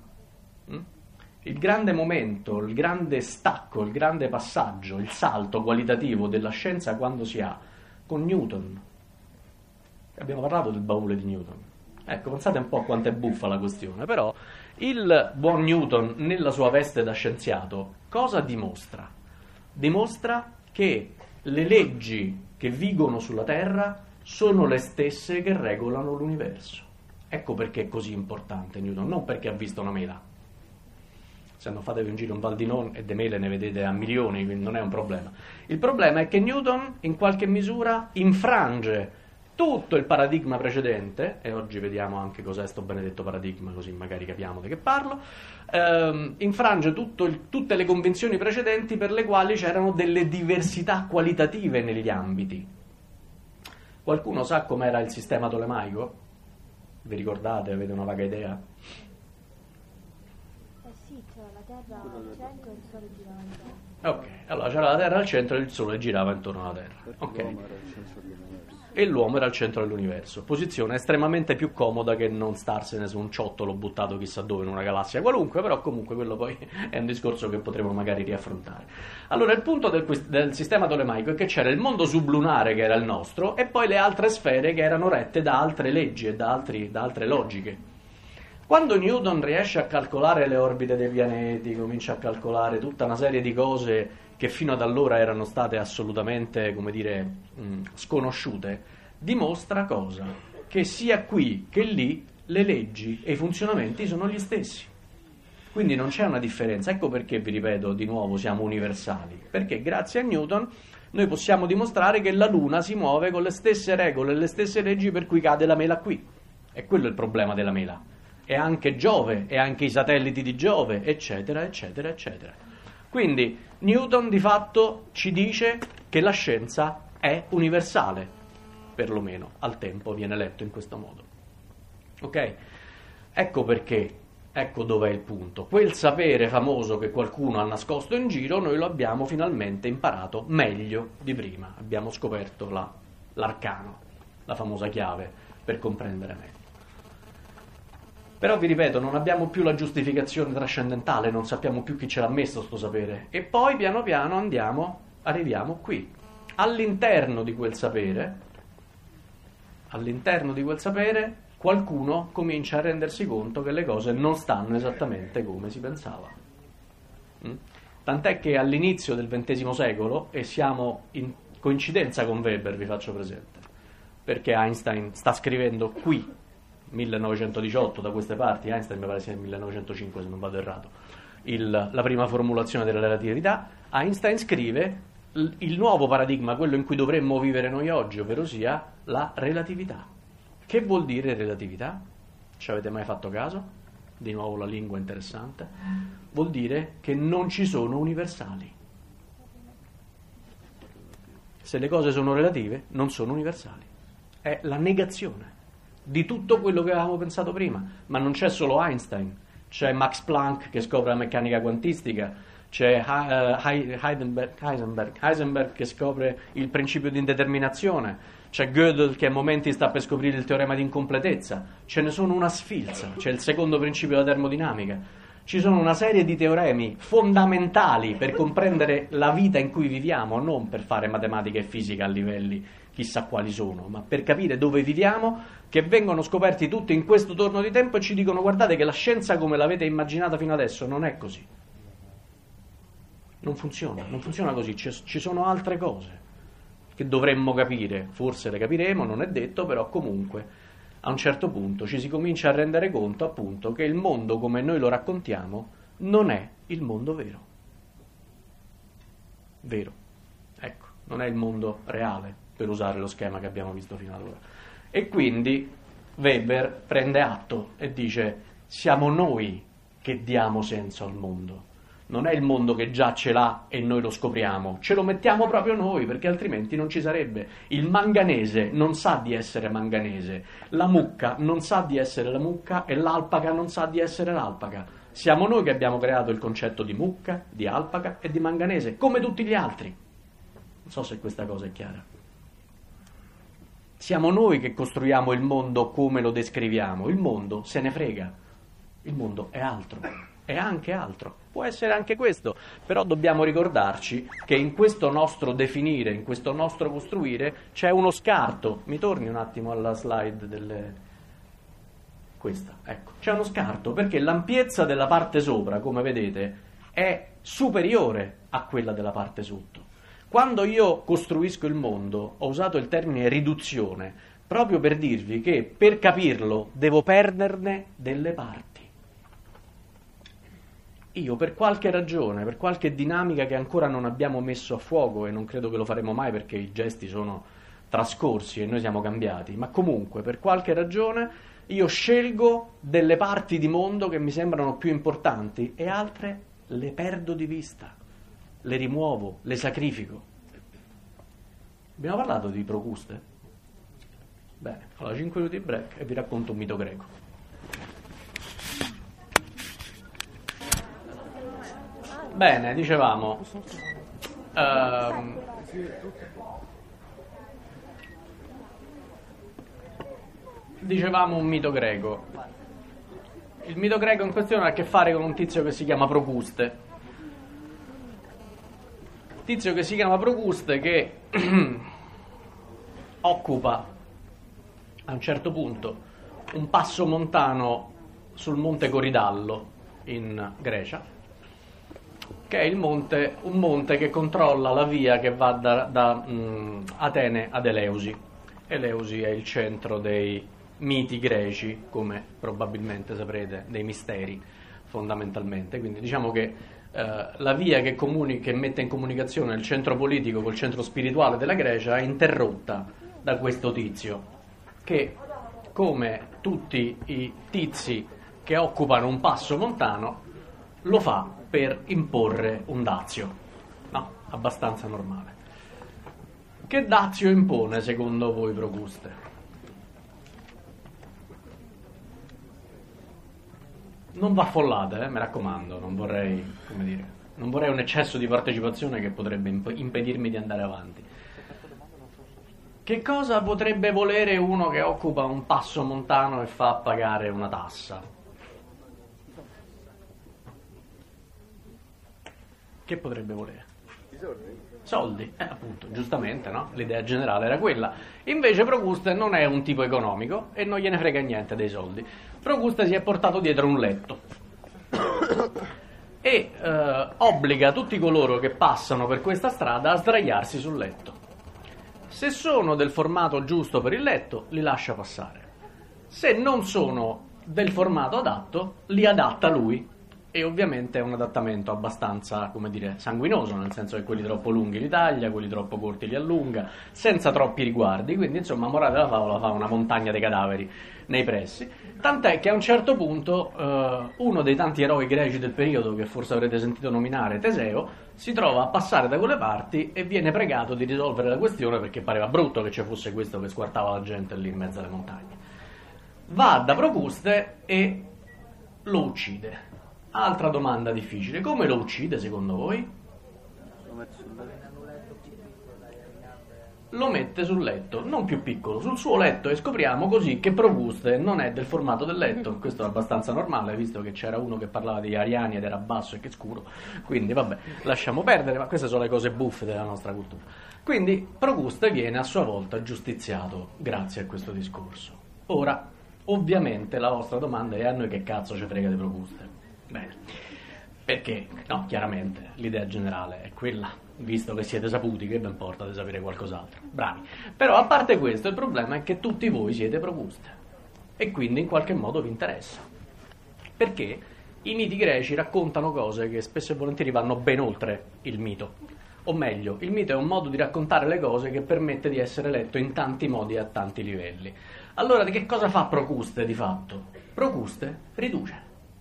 Il grande momento, il grande stacco, il grande passaggio, il salto qualitativo della scienza quando si ha con Newton. Abbiamo parlato del baule di Newton. Ecco, pensate un po' quanto è buffa la questione, però il buon Newton, nella sua veste da scienziato, cosa dimostra? Dimostra che le leggi che vigono sulla Terra sono le stesse che regolano l'universo. Ecco perché è così importante Newton, non perché ha visto una mela. Se non fatevi un giro in Val di Non e de mele ne vedete a milioni, quindi non è un problema. Il problema è che Newton, in qualche misura, infrange tutto il paradigma precedente, e oggi vediamo anche cos'è sto benedetto paradigma, così magari capiamo di che parlo, infrange tutte le convenzioni precedenti per le quali c'erano delle diversità qualitative negli ambiti. Qualcuno sa com'era il sistema tolemaico? Vi ricordate? Avete una vaga idea? Sì, c'era la Terra al centro e il Sole girava intorno. Ok, allora c'era la Terra al centro e il Sole girava intorno alla Terra. Ok. E l'uomo era al centro dell'universo, posizione estremamente più comoda che non starsene su un ciottolo buttato chissà dove in una galassia qualunque, però comunque quello poi è un discorso che potremo magari riaffrontare. Allora il punto del sistema tolemaico è che c'era il mondo sublunare che era il nostro e poi le altre sfere che erano rette da altre leggi e da altre logiche. Quando Newton riesce a calcolare le orbite dei pianeti, comincia a calcolare tutta una serie di cose che fino ad allora erano state assolutamente, come dire, sconosciute, dimostra cosa? Che sia qui che lì le leggi e i funzionamenti sono gli stessi. Quindi non c'è una differenza. Ecco perché, vi ripeto, di nuovo siamo universali. Perché grazie a Newton noi possiamo dimostrare che la Luna si muove con le stesse regole e le stesse leggi per cui cade la mela qui. E quello è il problema della mela. E anche Giove, e anche i satelliti di Giove, eccetera, eccetera, eccetera. Quindi Newton di fatto ci dice che la scienza è universale, perlomeno al tempo viene letto in questo modo. Ok? Ecco perché, ecco dov'è il punto. Quel sapere famoso che qualcuno ha nascosto in giro, noi lo abbiamo finalmente imparato meglio di prima. Abbiamo scoperto l'arcano, la famosa chiave per comprendere meglio. Però vi ripeto, non abbiamo più la giustificazione trascendentale, non sappiamo più chi ce l'ha messo sto sapere. E poi piano piano arriviamo qui. All'interno di quel sapere, qualcuno comincia a rendersi conto che le cose non stanno esattamente come si pensava. Tant'è che all'inizio del XX secolo, e siamo in coincidenza con Weber, vi faccio presente, perché Einstein sta scrivendo qui, 1918 da queste parti, Einstein mi pare sia nel 1905 se non vado errato, la prima formulazione della relatività. Einstein scrive il nuovo paradigma, quello in cui dovremmo vivere noi oggi, ovvero sia la relatività. Che vuol dire relatività? Ci avete mai fatto caso? Di nuovo la lingua interessante. Vuol dire che non ci sono universali. Se le cose sono relative, non sono universali. È la negazione di tutto quello che avevamo pensato prima. Ma non c'è solo Einstein, c'è Max Planck che scopre la meccanica quantistica, c'è Heisenberg che scopre il principio di indeterminazione, c'è Gödel che a momenti sta per scoprire il teorema di incompletezza, ce ne sono una sfilza, c'è il secondo principio della termodinamica, ci sono una serie di teoremi fondamentali per comprendere la vita in cui viviamo, non per fare matematica e fisica a livelli chissà quali sono, ma per capire dove viviamo, che vengono scoperti tutti in questo torno di tempo e ci dicono: guardate che la scienza come l'avete immaginata fino adesso non è così. Non funziona così, ci sono altre cose che dovremmo capire, forse le capiremo, non è detto, però comunque a un certo punto ci si comincia a rendere conto appunto che il mondo come noi lo raccontiamo non è il mondo vero. Vero, ecco, non è il mondo reale, per usare lo schema che abbiamo visto fino ad ora. E quindi Weber prende atto e dice: siamo noi che diamo senso al mondo. Non è il mondo che già ce l'ha e noi lo scopriamo, ce lo mettiamo proprio noi, perché altrimenti non ci sarebbe. Il manganese non sa di essere manganese, la mucca non sa di essere la mucca e l'alpaca non sa di essere l'alpaca. Siamo noi che abbiamo creato il concetto di mucca, di alpaca e di manganese, come tutti gli altri. Non so se questa cosa è chiara. Siamo noi che costruiamo il mondo come lo descriviamo. Il mondo se ne frega. Il mondo è altro, è anche altro. Può essere anche questo, però dobbiamo ricordarci che in questo nostro definire, in questo nostro costruire, c'è uno scarto. Mi torni un attimo alla slide questa, ecco. C'è uno scarto, perché l'ampiezza della parte sopra, come vedete, è superiore a quella della parte sotto. Quando io costruisco il mondo, ho usato il termine riduzione, proprio per dirvi che per capirlo devo perderne delle parti. Io per qualche ragione, per qualche dinamica che ancora non abbiamo messo a fuoco, e non credo che lo faremo mai perché i gesti sono trascorsi e noi siamo cambiati, ma comunque per qualche ragione io scelgo delle parti di mondo che mi sembrano più importanti e altre le perdo di vista, le rimuovo, le sacrifico. Abbiamo parlato di Procuste? Bene, allora 5 minuti di break e vi racconto un mito greco. Bene, dicevamo un mito greco. Il mito greco in questione ha a che fare con un tizio che si chiama Procuste. Tizio che si chiama Procuste che occupa a un certo punto un passo montano sul monte Coridallo in Grecia, che è un monte che controlla la via che va da Atene ad Eleusi. Eleusi è il centro dei miti greci, come probabilmente saprete, dei misteri fondamentalmente. Quindi diciamo che la via che mette in comunicazione il centro politico col centro spirituale della Grecia è interrotta da questo tizio, che come tutti i tizi che occupano un passo montano lo fa per imporre un dazio, no? Abbastanza normale. Che dazio impone secondo voi Procuste? Non va affollate, mi raccomando, non vorrei un eccesso di partecipazione che potrebbe impedirmi di andare avanti. Che cosa potrebbe volere uno che occupa un passo montano e fa pagare una tassa? Che potrebbe volere? Soldi, appunto, giustamente, no? L'idea generale era quella. Invece Procuste non è un tipo economico e non gliene frega niente dei soldi. Procuste si è portato dietro un letto e obbliga tutti coloro che passano per questa strada a sdraiarsi sul letto. Se sono del formato giusto per il letto, li lascia passare. Se non sono del formato adatto, li adatta lui. E ovviamente è un adattamento abbastanza, come dire, sanguinoso, nel senso che quelli troppo lunghi li taglia, quelli troppo corti li allunga, senza troppi riguardi. Quindi, insomma, morale della favola, fa una montagna dei cadaveri nei pressi. Tant'è che a un certo punto uno dei tanti eroi greci del periodo, che forse avrete sentito nominare, Teseo, si trova a passare da quelle parti e viene pregato di risolvere la questione perché pareva brutto che ci fosse questo che squartava la gente lì in mezzo alle montagne. Va da Procuste e lo uccide. Altra domanda difficile: come lo uccide secondo voi? Lo mette sul letto, non più piccolo, sul suo letto, e scopriamo così che Procuste non è del formato del letto. Questo è abbastanza normale, visto che c'era uno che parlava degli ariani ed era basso e che scuro, quindi vabbè, lasciamo perdere, ma queste sono le cose buffe della nostra cultura. Quindi Procuste viene a sua volta giustiziato grazie a questo discorso. Ora, ovviamente la vostra domanda è: a noi che cazzo ci frega di Procuste? Bene, perché, no, chiaramente l'idea generale è quella, visto che siete saputi, che ben importa di sapere qualcos'altro, bravi. Però a parte questo, il problema è che tutti voi siete Procuste e quindi in qualche modo vi interessa, perché i miti greci raccontano cose che spesso e volentieri vanno ben oltre il mito, o meglio, il mito è un modo di raccontare le cose che permette di essere letto in tanti modi e a tanti livelli. Allora, di che cosa fa Procuste di fatto? Procuste riduce.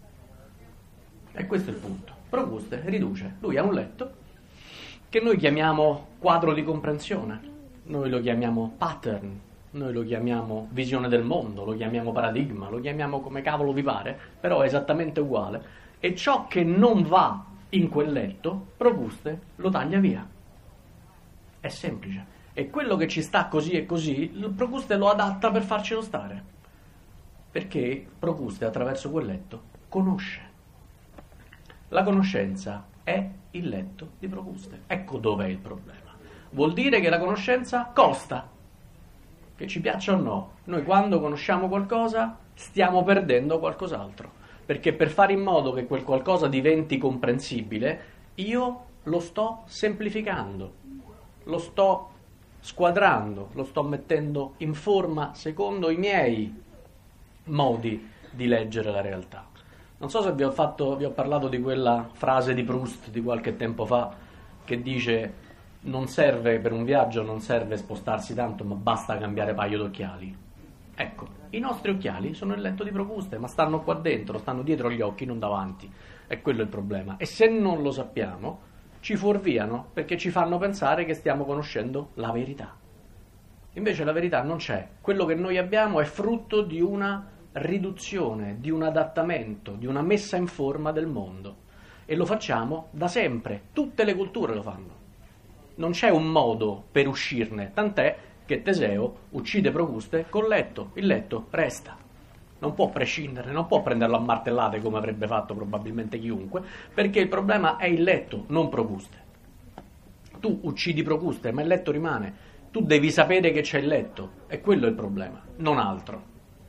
E questo è il punto. Procuste riduce. Lui ha un letto che noi chiamiamo quadro di comprensione, noi lo chiamiamo pattern, noi lo chiamiamo visione del mondo, lo chiamiamo paradigma, lo chiamiamo come cavolo vi pare, però è esattamente uguale. E ciò che non va in quel letto, Procuste lo taglia via. È semplice. E quello che ci sta così e così, Procuste lo adatta per farcelo stare. Perché Procuste attraverso quel letto conosce. La conoscenza è il letto di Procuste. Ecco dov'è il problema. Vuol dire che la conoscenza costa, che ci piaccia o no. Noi quando conosciamo qualcosa stiamo perdendo qualcos'altro, perché per fare in modo che quel qualcosa diventi comprensibile io lo sto semplificando, lo sto squadrando, lo sto mettendo in forma secondo i miei modi di leggere la realtà. Non so se vi ho parlato di quella frase di Proust di qualche tempo fa che dice: non serve per un viaggio, non serve spostarsi tanto, ma basta cambiare paio d'occhiali. Ecco, i nostri occhiali sono il letto di Procuste, ma stanno qua dentro, stanno dietro gli occhi, non davanti. È quello il problema. E se non lo sappiamo, ci fuorviano perché ci fanno pensare che stiamo conoscendo la verità. Invece la verità non c'è. Quello che noi abbiamo è frutto di una riduzione, di un adattamento, di una messa in forma del mondo, e lo facciamo da sempre, tutte le culture lo fanno, non c'è un modo per uscirne, tant'è che Teseo uccide Procuste col letto, il letto resta, non può prescindere, non può prenderlo a martellate come avrebbe fatto probabilmente chiunque, perché il problema è il letto, non Procuste. Tu uccidi Procuste ma il letto rimane, tu devi sapere che c'è il letto, e quello è il problema, non altro.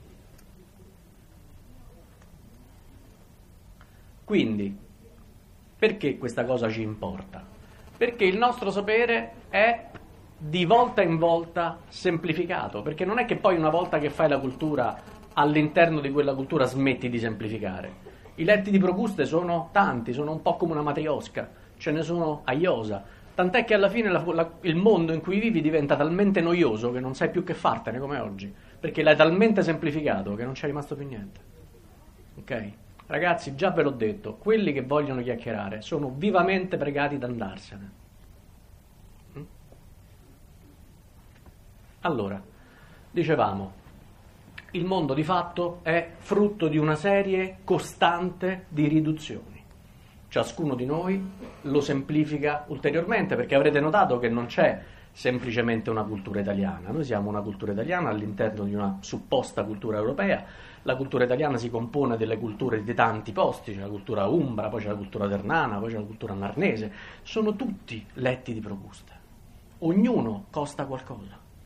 Quindi, perché questa cosa ci importa? Perché il nostro sapere è di volta in volta semplificato, perché non è che poi una volta che fai la cultura, all'interno di quella cultura smetti di semplificare. I letti di Procuste sono tanti, sono un po' come una matriosca, ce ne sono a iosa, tant'è che alla fine il mondo in cui vivi diventa talmente noioso che non sai più che fartene come oggi, perché l'hai talmente semplificato che non c'è rimasto più niente. Ok? Ragazzi, già ve l'ho detto, quelli che vogliono chiacchierare sono vivamente pregati di andarsene. Allora, dicevamo, il mondo di fatto è frutto di una serie costante di riduzioni. Ciascuno di noi lo semplifica ulteriormente, perché avrete notato che non c'è semplicemente una cultura italiana. Noi siamo una cultura italiana all'interno di una supposta cultura europea. La cultura italiana si compone delle culture di tanti posti, c'è la cultura umbra, poi c'è la cultura ternana, poi c'è la cultura narnese. Sono tutti letti di Procuste. Ognuno costa qualcosa.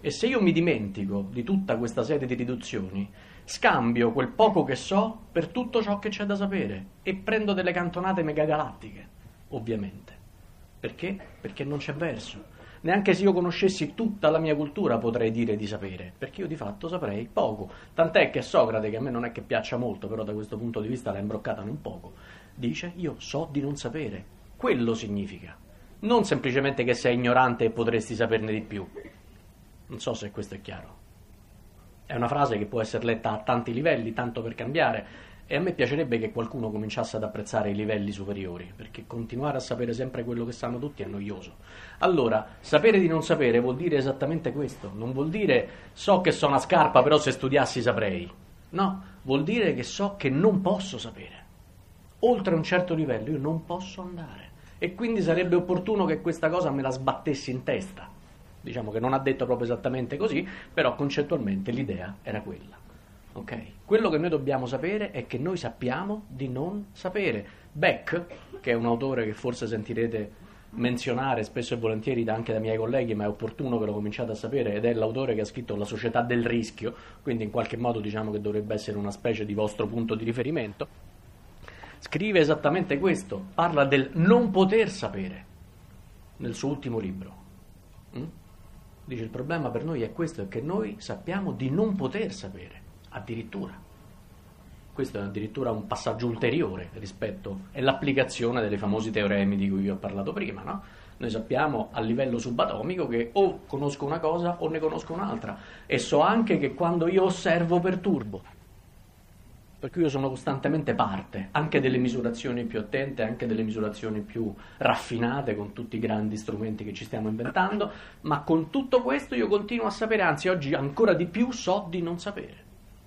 E se io mi dimentico di tutta questa serie di riduzioni, scambio quel poco che so per tutto ciò che c'è da sapere e prendo delle cantonate megagalattiche, ovviamente. Perché? Perché non c'è verso. Neanche se io conoscessi tutta la mia cultura potrei dire di sapere, perché io di fatto saprei poco. Tant'è che Socrate, che a me non è che piaccia molto, però da questo punto di vista l'ha imbroccata un poco, dice: io so di non sapere. Quello significa. Non semplicemente che sei ignorante e potresti saperne di più. Non so se questo è chiaro. È una frase che può essere letta a tanti livelli, tanto per cambiare, e a me piacerebbe che qualcuno cominciasse ad apprezzare i livelli superiori, perché continuare a sapere sempre quello che sanno tutti è noioso. Allora, sapere di non sapere vuol dire esattamente questo. Non vuol dire so che so una scarpa, però se studiassi saprei. No, vuol dire che so che non posso sapere. Oltre un certo livello io non posso andare. E quindi sarebbe opportuno che questa cosa me la sbattessi in testa. Diciamo che non ha detto proprio esattamente così, però concettualmente l'idea era quella. Okay? Quello che noi dobbiamo sapere è che noi sappiamo di non sapere. Beck, che è un autore che forse sentirete menzionare spesso e volentieri anche dai miei colleghi, ma è opportuno che lo cominciate a sapere, ed è l'autore che ha scritto La società del rischio, quindi in qualche modo diciamo che dovrebbe essere una specie di vostro punto di riferimento, scrive esattamente questo, parla del non poter sapere nel suo ultimo libro. Dice: il problema per noi è questo, è che noi sappiamo di non poter sapere. Addirittura questo è addirittura un passaggio ulteriore rispetto all'applicazione dei famosi teoremi di cui vi ho parlato prima, no? Noi sappiamo a livello subatomico che o conosco una cosa o ne conosco un'altra, e so anche che quando io osservo perturbo, per cui io sono costantemente parte anche delle misurazioni più attente, anche delle misurazioni più raffinate con tutti i grandi strumenti che ci stiamo inventando, ma con tutto questo io continuo a sapere, anzi oggi ancora di più so di non sapere.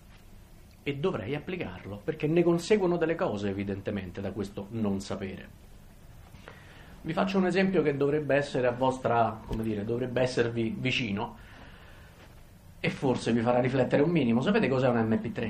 E dovrei applicarlo, perché ne conseguono delle cose evidentemente da questo non sapere. Vi faccio un esempio che dovrebbe essere a vostra, come dire, dovrebbe esservi vicino e forse vi farà riflettere un minimo. Sapete cos'è un MP3?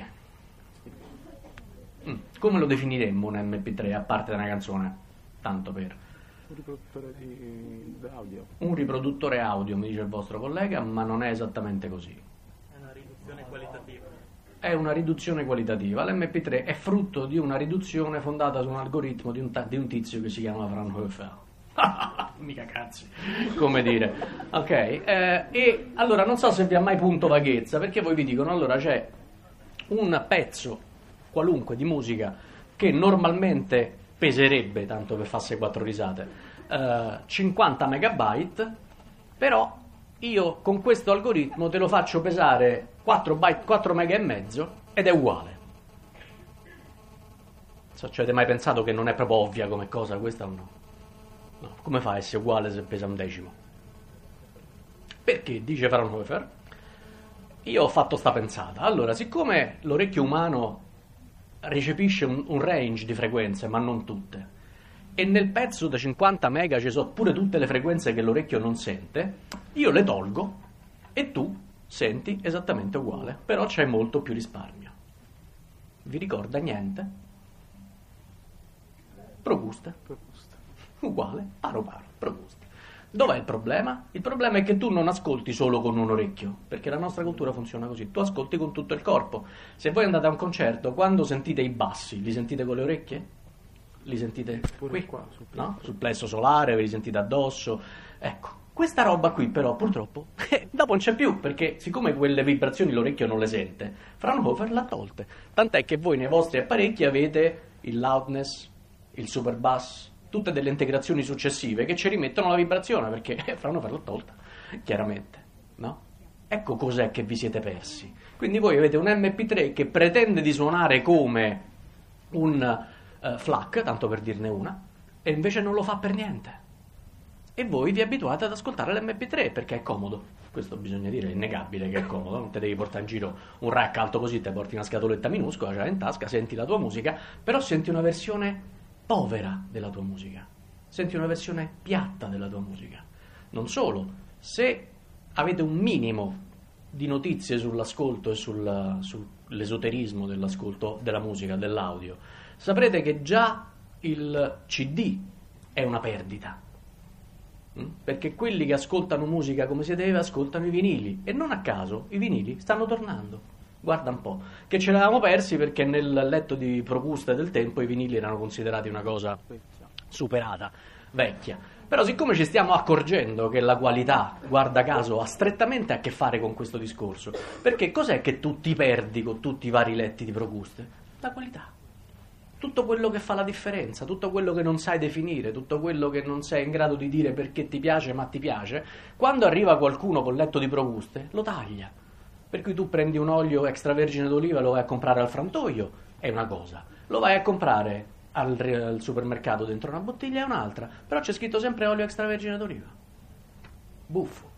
Come lo definiremmo un MP3 a parte da una canzone? Tanto per... Un riproduttore audio. Un riproduttore audio, mi dice il vostro collega, ma non è esattamente così. È una riduzione qualitativa. È una riduzione qualitativa. L'MP3 è frutto di una riduzione fondata su un algoritmo di un tizio che si chiama Fraunhofer. Mica cazzi, come dire. Ok, e allora non so se vi ha mai punto vaghezza, perché voi vi dicono: allora c'è un pezzo qualunque di musica che normalmente peserebbe, tanto per farsi 4 risate, 50 megabyte, però io con questo algoritmo te lo faccio pesare 4 mega e mezzo ed è uguale. So, ci avete mai pensato che non è proprio ovvia come cosa questa o no? No, come fa a essere uguale se pesa un decimo? Perché, dice Fraunhofer, io ho fatto sta pensata. Allora, siccome l'orecchio umano recepisce un range di frequenze, ma non tutte, e nel pezzo da 50 mega ci sono pure tutte le frequenze che l'orecchio non sente, io le tolgo e tu senti esattamente uguale, però c'è molto più risparmio. Vi ricorda niente? Proguste. Uguale, paro, Proguste. Dov'è il problema? Il problema è che tu non ascolti solo con un orecchio, perché la nostra cultura funziona così, tu ascolti con tutto il corpo. Se voi andate a un concerto, quando sentite i bassi, li sentite con le orecchie? Li sentite qui, qua, no? Sul plesso solare, ve li sentite addosso. Ecco, questa roba qui però purtroppo dopo non c'è più, perché siccome quelle vibrazioni l'orecchio non le sente, Fraunhofer l'ha tolte. Tant'è che voi nei vostri apparecchi avete il loudness, il super bass, tutte delle integrazioni successive che ci rimettono la vibrazione, perché Fraunhofer l'ha tolta, chiaramente, no? Ecco cos'è che vi siete persi. Quindi voi avete un MP3 che pretende di suonare come un FLAC, tanto per dirne una, e invece non lo fa per niente. E voi vi abituate ad ascoltare l'MP3 perché è comodo. Questo bisogna dire, è innegabile che è comodo. Non te devi portare in giro un rack alto così, te porti una scatoletta minuscola, ce l'hai in tasca, senti la tua musica, però senti una versione povera della tua musica, senti una versione piatta della tua musica. Non solo, se avete un minimo di notizie sull'ascolto e sull'esoterismo dell'ascolto della musica, dell'audio, saprete che già il CD è una perdita. Perché quelli che ascoltano musica come si deve ascoltano i vinili, e non a caso i vinili stanno tornando. Guarda un po', che ce l'avevamo persi perché nel letto di Procusta del tempo i vinili erano considerati una cosa superata, vecchia. Però siccome ci stiamo accorgendo che la qualità, guarda caso, ha strettamente a che fare con questo discorso, perché cos'è che tu ti perdi con tutti i vari letti di Procuste? La qualità. Tutto quello che fa la differenza, tutto quello che non sai definire, tutto quello che non sei in grado di dire perché ti piace ma ti piace, quando arriva qualcuno col letto di Procuste lo taglia. Per cui tu prendi un olio extravergine d'oliva e lo vai a comprare al frantoio, è una cosa, lo vai a comprare al supermercato dentro una bottiglia è un'altra, però c'è scritto sempre olio extravergine d'oliva. Buffo.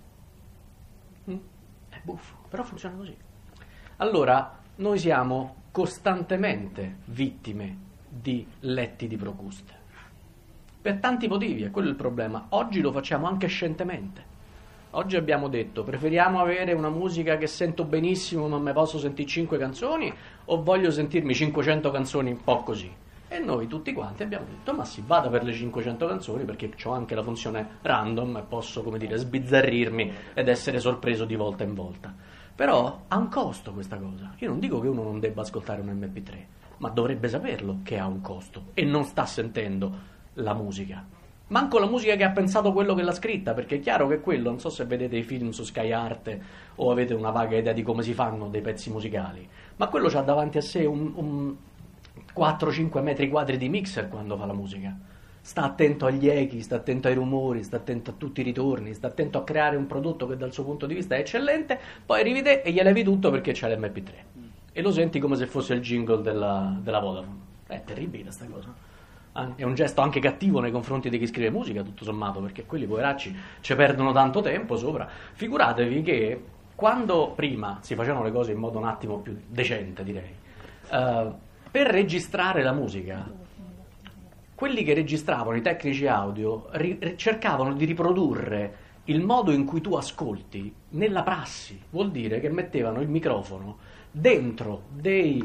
È buffo, però funziona così. Allora, noi siamo costantemente vittime di letti di Procuste. Per tanti motivi, è quello il problema. Oggi lo facciamo anche scientemente. Oggi abbiamo detto, preferiamo avere una musica che sento benissimo ma me posso sentire 5 canzoni o voglio sentirmi 500 canzoni un po' così? E noi tutti quanti abbiamo detto, ma si vada per le 500 canzoni perché ho anche la funzione random e posso, come dire, sbizzarrirmi ed essere sorpreso di volta in volta. Però ha un costo questa cosa. Io non dico che uno non debba ascoltare un MP3, ma dovrebbe saperlo che ha un costo e non sta sentendo la musica. Manco la musica che ha pensato quello che l'ha scritta, perché è chiaro che quello, non so se vedete i film su Sky Arte o avete una vaga idea di come si fanno dei pezzi musicali, ma quello c'ha davanti a sé un 4-5 metri quadri di mixer quando fa la musica. Sta attento agli echi, sta attento ai rumori, sta attento a tutti i ritorni, sta attento a creare un prodotto che dal suo punto di vista è eccellente, poi arrivi te e gli levi tutto perché c'è l'MP3 e lo senti come se fosse il jingle della Vodafone. È terribile sta cosa. È un gesto anche cattivo nei confronti di chi scrive musica, tutto sommato, perché quelli poveracci ci perdono tanto tempo sopra. Figuratevi che quando prima si facevano le cose in modo un attimo più decente, direi, per registrare la musica, quelli che registravano, i tecnici audio, cercavano di riprodurre il modo in cui tu ascolti nella prassi. Vuol dire che mettevano il microfono dentro dei...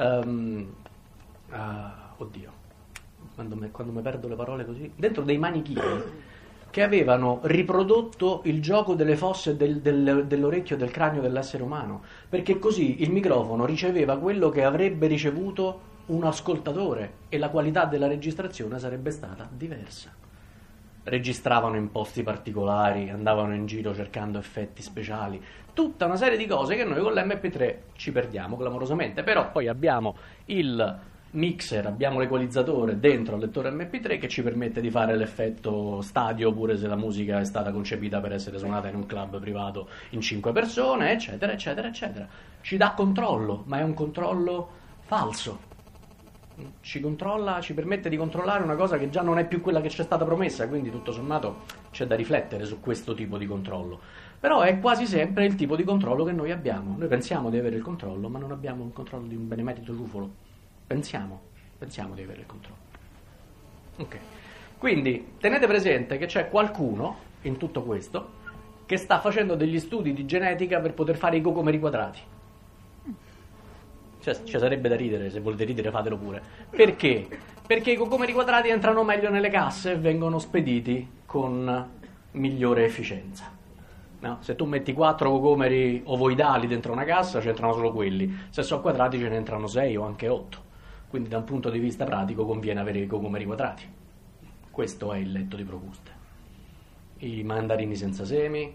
oddio, quando mi perdo le parole così, dentro dei manichini che avevano riprodotto il gioco delle fosse dell'orecchio e del cranio dell'essere umano, perché così il microfono riceveva quello che avrebbe ricevuto un ascoltatore e la qualità della registrazione sarebbe stata diversa. Registravano in posti particolari, andavano in giro cercando effetti speciali, tutta una serie di cose che noi con l'MP3 ci perdiamo clamorosamente, però poi abbiamo il mixer, abbiamo l'equalizzatore dentro al lettore MP3 che ci permette di fare l'effetto stadio pure se la musica è stata concepita per essere suonata in un club privato in 5 persone, eccetera, eccetera, eccetera. Ci dà controllo, ma è un controllo falso. Ci controlla, ci permette di controllare una cosa che già non è più quella che ci è stata promessa, quindi tutto sommato c'è da riflettere su questo tipo di controllo. Però è quasi sempre il tipo di controllo che noi abbiamo. Noi pensiamo di avere il controllo, ma non abbiamo il controllo di un benemerito ciufolo. Pensiamo di avere il controllo. Ok. Quindi tenete presente che c'è qualcuno in tutto questo che sta facendo degli studi di genetica per poter fare i cocomeri quadrati. Cioè, ci sarebbe da ridere, se volete ridere fatelo pure. Perché? Perché i cocomeri quadrati entrano meglio nelle casse e vengono spediti con migliore efficienza. No? Se tu metti 4 cocomeri ovoidali dentro una cassa, c'entrano solo quelli. Se sono quadrati ce ne entrano 6 o anche 8. Quindi da un punto di vista pratico conviene avere i cocomeri quadrati. Questo è il letto di Procuste. I mandarini senza semi,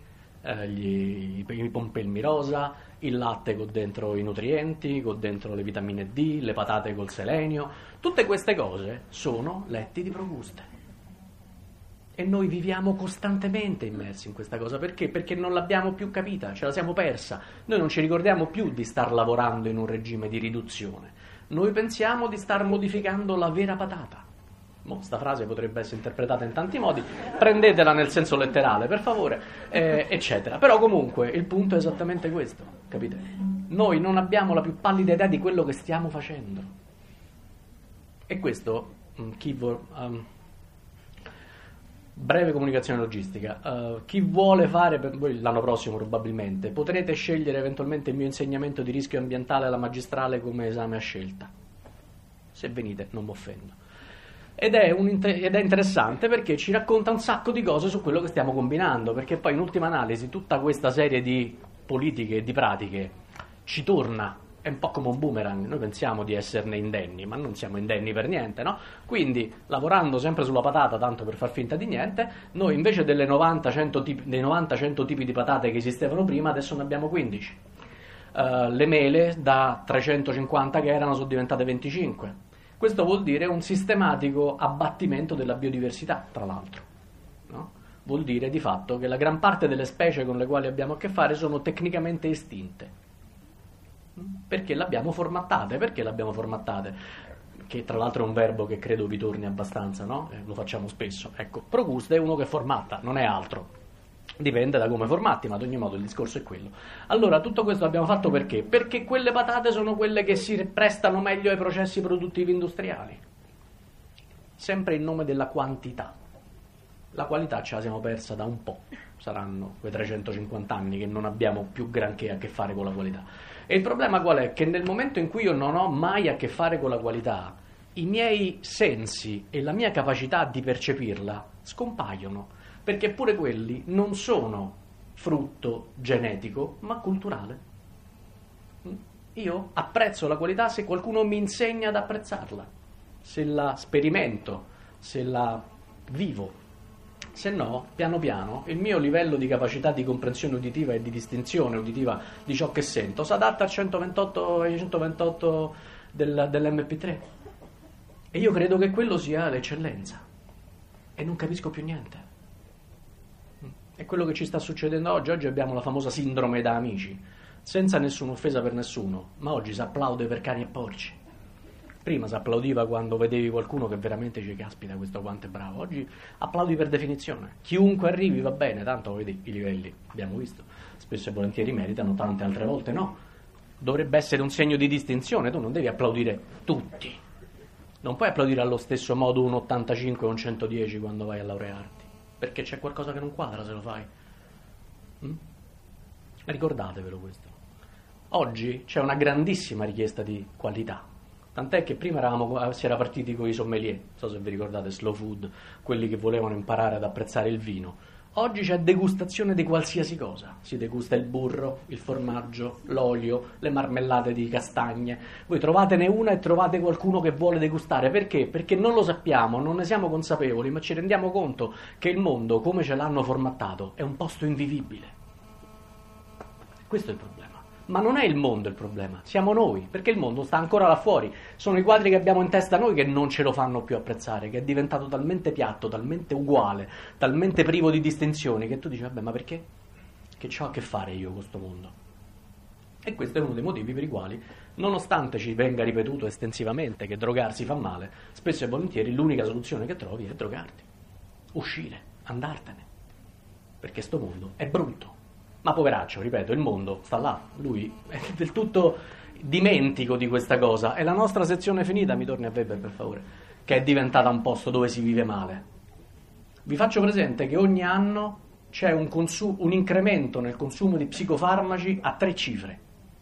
i pompelmi rosa, il latte con dentro i nutrienti, con dentro le vitamine D, le patate col selenio. Tutte queste cose sono letti di Procuste. E noi viviamo costantemente immersi in questa cosa. Perché? Perché non l'abbiamo più capita, ce la siamo persa. Noi non ci ricordiamo più di star lavorando in un regime di riduzione. Noi pensiamo di star modificando la vera patata. Sta frase potrebbe essere interpretata in tanti modi, prendetela nel senso letterale, per favore, eccetera. Però comunque il punto è esattamente questo, capite? Noi non abbiamo la più pallida idea di quello che stiamo facendo. E questo, breve comunicazione logistica, chi vuole fare per voi l'anno prossimo probabilmente potrete scegliere eventualmente il mio insegnamento di rischio ambientale alla magistrale come esame a scelta, se venite non mi offendo. ed è interessante perché ci racconta un sacco di cose su quello che stiamo combinando, perché poi in ultima analisi tutta questa serie di politiche e di pratiche ci torna, è un po' come un boomerang, noi pensiamo di esserne indenni, ma non siamo indenni per niente, no? Quindi, lavorando sempre sulla patata, tanto per far finta di niente, noi invece dei 90-100 tipi di patate che esistevano prima, adesso ne abbiamo 15. Le mele da 350 che erano sono diventate 25. Questo vuol dire un sistematico abbattimento della biodiversità, tra l'altro, no? Vuol dire di fatto che la gran parte delle specie con le quali abbiamo a che fare sono tecnicamente estinte. Perché l'abbiamo formattate? Perché l'abbiamo formattate? Che tra l'altro è un verbo che credo vi torni abbastanza, no? Lo facciamo spesso. Ecco, procuste è uno che formatta, non è altro. Dipende da come formatti, ma ad ogni modo il discorso è quello. Allora, tutto questo l'abbiamo fatto perché? Perché quelle patate sono quelle che si prestano meglio ai processi produttivi industriali. Sempre in nome della quantità. La qualità ce la siamo persa da un po'. Saranno quei 350 anni che non abbiamo più granché a che fare con la qualità. E il problema qual è? Che nel momento in cui io non ho mai a che fare con la qualità, i miei sensi e la mia capacità di percepirla scompaiono, perché pure quelli non sono frutto genetico, ma culturale. Io apprezzo la qualità se qualcuno mi insegna ad apprezzarla, se la sperimento, se la vivo. Se no, piano piano, il mio livello di capacità di comprensione uditiva e di distinzione uditiva di ciò che sento si adatta al 128 e 128 dell'MP3. E io credo che quello sia l'eccellenza. E non capisco più niente. È quello che ci sta succedendo oggi. Oggi abbiamo la famosa sindrome da amici, senza nessuna offesa per nessuno, ma oggi si applaude per cani e porci. Prima si applaudiva quando vedevi qualcuno che veramente dice caspita questo quanto è bravo, oggi applaudi per definizione, chiunque arrivi va bene, tanto vedi i livelli, abbiamo visto, spesso e volentieri meritano, tante altre volte no, dovrebbe essere un segno di distinzione, tu non devi applaudire tutti, non puoi applaudire allo stesso modo un 85 o un 110 quando vai a laurearti, perché c'è qualcosa che non quadra se lo fai. Ricordatevelo questo. Oggi c'è una grandissima richiesta di qualità. Tant'è che prima si era partiti con i sommelier, non so se vi ricordate, slow food, quelli che volevano imparare ad apprezzare il vino. Oggi c'è degustazione di qualsiasi cosa, si degusta il burro, il formaggio, l'olio, le marmellate di castagne. Voi trovatene una e trovate qualcuno che vuole degustare, perché? Perché non lo sappiamo, non ne siamo consapevoli, ma ci rendiamo conto che il mondo, come ce l'hanno formattato, è un posto invivibile. Questo è il problema. Ma non è il mondo il problema, siamo noi, perché il mondo sta ancora là fuori. Sono i quadri che abbiamo in testa noi che non ce lo fanno più apprezzare, che è diventato talmente piatto, talmente uguale, talmente privo di distinzioni, che tu dici, vabbè, ma perché? Che c'ho a che fare io con questo mondo? E questo è uno dei motivi per i quali, nonostante ci venga ripetuto estensivamente che drogarsi fa male, spesso e volentieri l'unica soluzione che trovi è drogarti, uscire, andartene, perché sto mondo è brutto. Ma poveraccio, ripeto, il mondo sta là, lui è del tutto dimentico di questa cosa. È la nostra sezione finita, mi torni a Weber per favore, che è diventata un posto dove si vive male. Vi faccio presente che ogni anno c'è un incremento nel consumo di psicofarmaci a 3 cifre.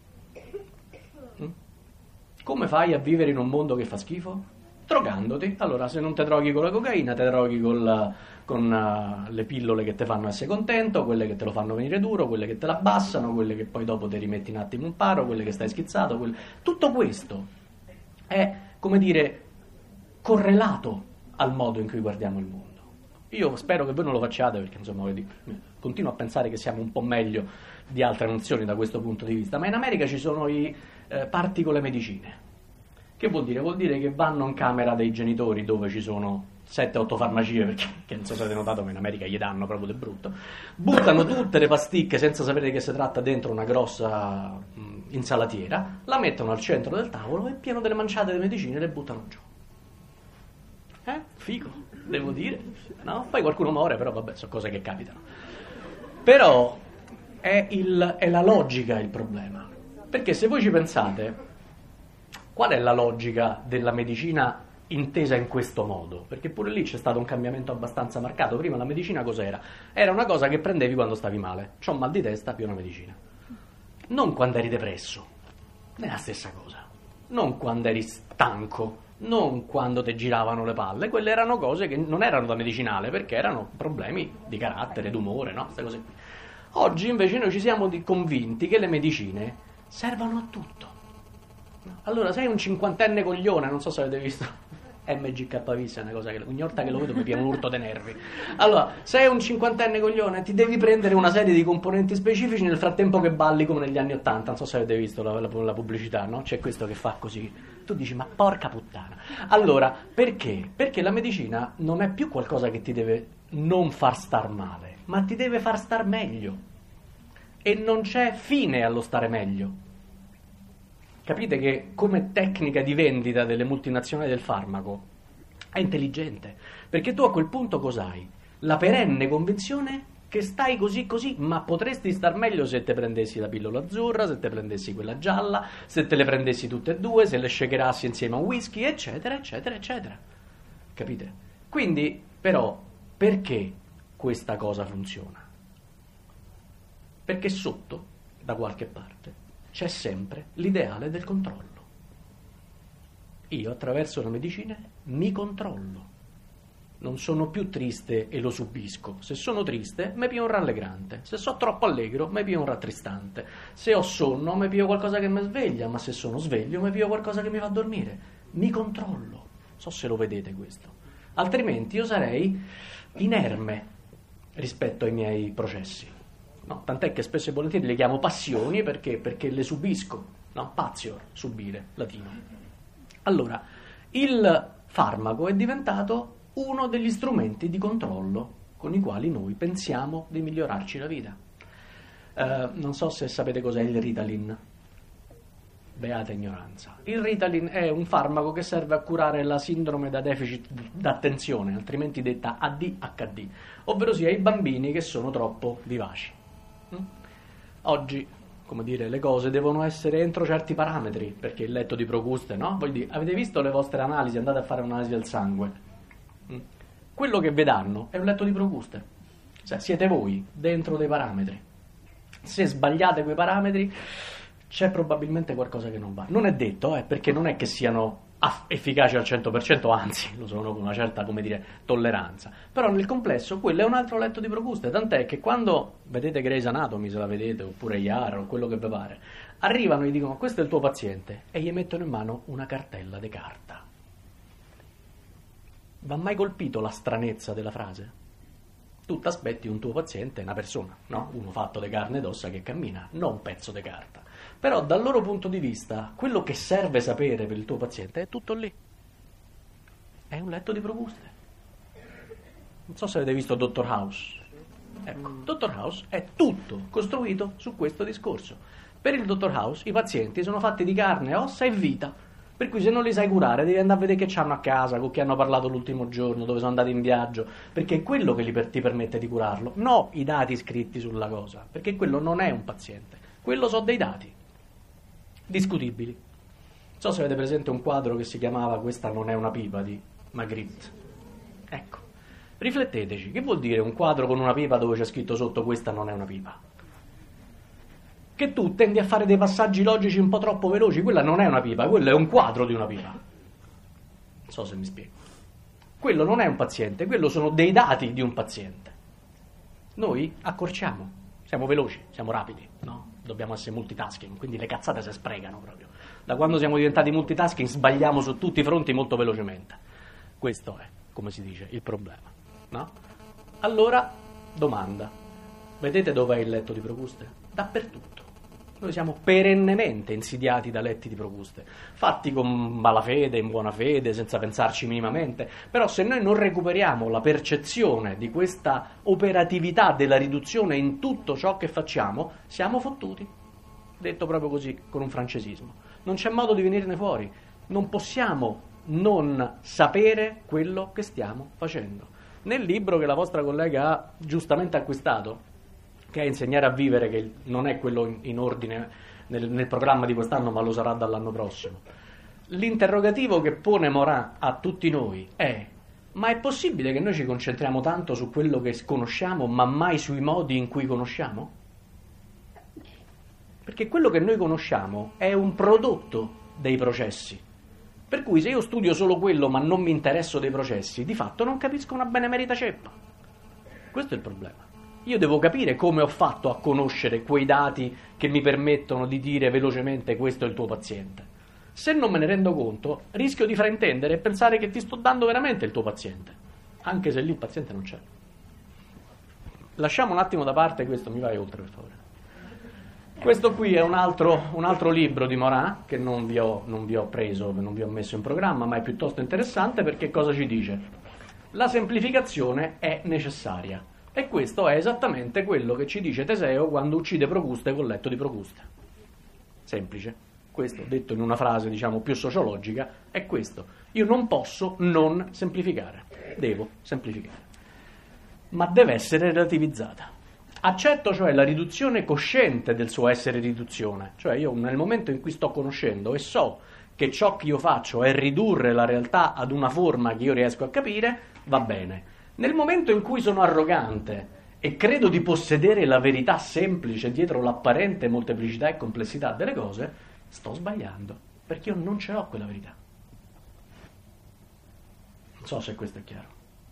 Come fai a vivere in un mondo che fa schifo? Drogandoti. Allora, se non te droghi con la cocaina, te droghi con le pillole che ti fanno essere contento, quelle che te lo fanno venire duro, quelle che te l'abbassano, quelle che poi dopo ti rimetti un attimo in paro, quelle che stai schizzato. Tutto questo è, come dire, correlato al modo in cui guardiamo il mondo. Io spero che voi non lo facciate, perché insomma continuo a pensare che siamo un po' meglio di altre nazioni da questo punto di vista, ma in America ci sono i parti con le medicine. Che vuol dire? Vuol dire che vanno in camera dei genitori dove ci sono 7-8 farmacie, perché non so se avete notato, ma in America gli danno proprio del brutto, buttano tutte le pasticche senza sapere che si tratta dentro una grossa insalatiera, la mettono al centro del tavolo e pieno delle manciate di medicine le buttano giù. Figo, devo dire, no? Poi qualcuno muore, però vabbè, sono cose che capitano. Però è la logica il problema, perché se voi ci pensate, qual è la logica della medicina intesa in questo modo? Perché pure lì c'è stato un cambiamento abbastanza marcato. Prima la medicina cos'era? Era una cosa che prendevi quando stavi male. C'ho un mal di testa, più una medicina. Non quando eri depresso, è la stessa cosa. Non quando eri stanco, non quando ti giravano le palle. Quelle erano cose che non erano da medicinale, perché erano problemi di carattere, d'umore, no? Queste cose qui. Oggi invece noi ci siamo convinti che le medicine servono a tutto. Allora, sei un cinquantenne coglione, non so se avete visto MGKV, è una cosa che ogni volta che lo vedo mi piace un urto dei nervi. Allora, sei un cinquantenne coglione, ti devi prendere una serie di componenti specifici nel frattempo che balli come negli anni '80. Non so se avete visto la pubblicità, no? C'è questo che fa così. Tu dici, ma porca puttana. Allora, perché? Perché la medicina non è più qualcosa che ti deve non far star male, ma ti deve far star meglio. E non c'è fine allo stare meglio. Capite che come tecnica di vendita delle multinazionali del farmaco è intelligente, perché tu a quel punto cos'hai? La perenne convinzione che stai così così, ma potresti star meglio se te prendessi la pillola azzurra, se te prendessi quella gialla, se te le prendessi tutte e due, se le shakerassi insieme a un whisky, eccetera, eccetera, eccetera. Capite? Quindi, però, perché questa cosa funziona? Perché sotto, da qualche parte, c'è sempre l'ideale del controllo. Io attraverso la medicina mi controllo. Non sono più triste e lo subisco. Se sono triste, mi pio un rallegrante. Se sono troppo allegro, mi pio un rattristante. Se ho sonno, mi pio qualcosa che mi sveglia. Ma se sono sveglio, mi pio qualcosa che mi fa dormire. Mi controllo. Non so se lo vedete questo. Altrimenti io sarei inerme rispetto ai miei processi. No, tant'è che spesso e volentieri le chiamo passioni perché le subisco, no? Patior, subire, latino. Allora, il farmaco è diventato uno degli strumenti di controllo con i quali noi pensiamo di migliorarci la vita. Non so se sapete cos'è il Ritalin. Beata ignoranza. Il Ritalin è un farmaco che serve a curare la sindrome da deficit d'attenzione, altrimenti detta ADHD, ovvero sia i bambini che sono troppo vivaci. Oggi, come dire, le cose devono essere entro certi parametri, perché il letto di Procuste, no? Voglio dire, avete visto le vostre analisi, andate a fare un'analisi del sangue. Quello che vi danno è un letto di Procuste. Cioè, siete voi, dentro dei parametri. Se sbagliate quei parametri, c'è probabilmente qualcosa che non va. Non è detto, perché non è che siano efficaci al 100%, anzi, lo sono con una certa, come dire, tolleranza. Però nel complesso quello è un altro letto di Procuste, tant'è che quando vedete Grey's Anatomy, se la vedete, oppure Yara o quello che vi pare, arrivano e gli dicono questo è il tuo paziente e gli mettono in mano una cartella di carta. Va mai colpito la stranezza della frase? Tu ti aspetti un tuo paziente, una persona, no? Uno fatto di carne ed ossa che cammina, non un pezzo di carta. Però dal loro punto di vista, quello che serve sapere per il tuo paziente è tutto lì. È un letto di Procuste. Non so se avete visto Dr. House. Ecco, Dr. House è tutto costruito su questo discorso. Per il Dr. House i pazienti sono fatti di carne, ossa e vita, per cui se non li sai curare devi andare a vedere che c'hanno a casa, con chi hanno parlato l'ultimo giorno, dove sono andati in viaggio, perché è quello che ti permette di curarlo, no i dati scritti sulla cosa, perché quello non è un paziente, quello sono dei dati discutibili. Non so se avete presente un quadro che si chiamava Questa non è una pipa di Magritte. Ecco, rifletteteci, che vuol dire un quadro con una pipa dove c'è scritto sotto Questa non è una pipa? Che tu tendi a fare dei passaggi logici un po' troppo veloci, quella non è una pipa, quello è un quadro di una pipa. Non so se mi spiego. Quello non è un paziente, quello sono dei dati di un paziente. Noi accorciamo, siamo veloci, siamo rapidi, no? Dobbiamo essere multitasking, quindi le cazzate si sprecano proprio. Da quando siamo diventati multitasking sbagliamo su tutti i fronti molto velocemente. Questo è, come si dice, il problema, no? Allora, domanda. Vedete dov'è il letto di Procuste? Dappertutto. Noi siamo perennemente insidiati da letti di Procuste, fatti con malafede, in buona fede, senza pensarci minimamente. Però se noi non recuperiamo la percezione di questa operatività della riduzione in tutto ciò che facciamo, siamo fottuti. Detto proprio così, con un francesismo. Non c'è modo di venirne fuori. Non possiamo non sapere quello che stiamo facendo. Nel libro che la vostra collega ha giustamente acquistato, che è Insegnare a vivere, che non è quello in ordine nel programma di quest'anno, ma lo sarà dall'anno prossimo. L'interrogativo che pone Morin a tutti noi è: ma è possibile che noi ci concentriamo tanto su quello che conosciamo, ma mai sui modi in cui conosciamo? Perché quello che noi conosciamo è un prodotto dei processi. Per cui se io studio solo quello ma non mi interesso dei processi, di fatto non capisco una benemerita ceppa. Questo è il problema. Io devo capire come ho fatto a conoscere quei dati che mi permettono di dire velocemente questo è il tuo paziente. Se non me ne rendo conto, rischio di fraintendere e pensare che ti sto dando veramente il tuo paziente, anche se lì il paziente non c'è. Lasciamo un attimo da parte questo, mi vai oltre per favore. Questo qui è un altro libro di Morin che non vi ho preso, non vi ho messo in programma, ma è piuttosto interessante perché cosa ci dice? La semplificazione è necessaria. E questo è esattamente quello che ci dice Teseo quando uccide Procuste col letto di Procuste. Semplice. Questo, detto in una frase diciamo più sociologica, è questo. Io non posso non semplificare. Devo semplificare. Ma deve essere relativizzata. Accetto cioè la riduzione cosciente del suo essere riduzione. Cioè io nel momento in cui sto conoscendo e so che ciò che io faccio è ridurre la realtà ad una forma che io riesco a capire, va bene. Nel momento in cui sono arrogante e credo di possedere la verità semplice dietro l'apparente molteplicità e complessità delle cose, sto sbagliando, perché io non ce l'ho quella verità. Non so se questo è chiaro.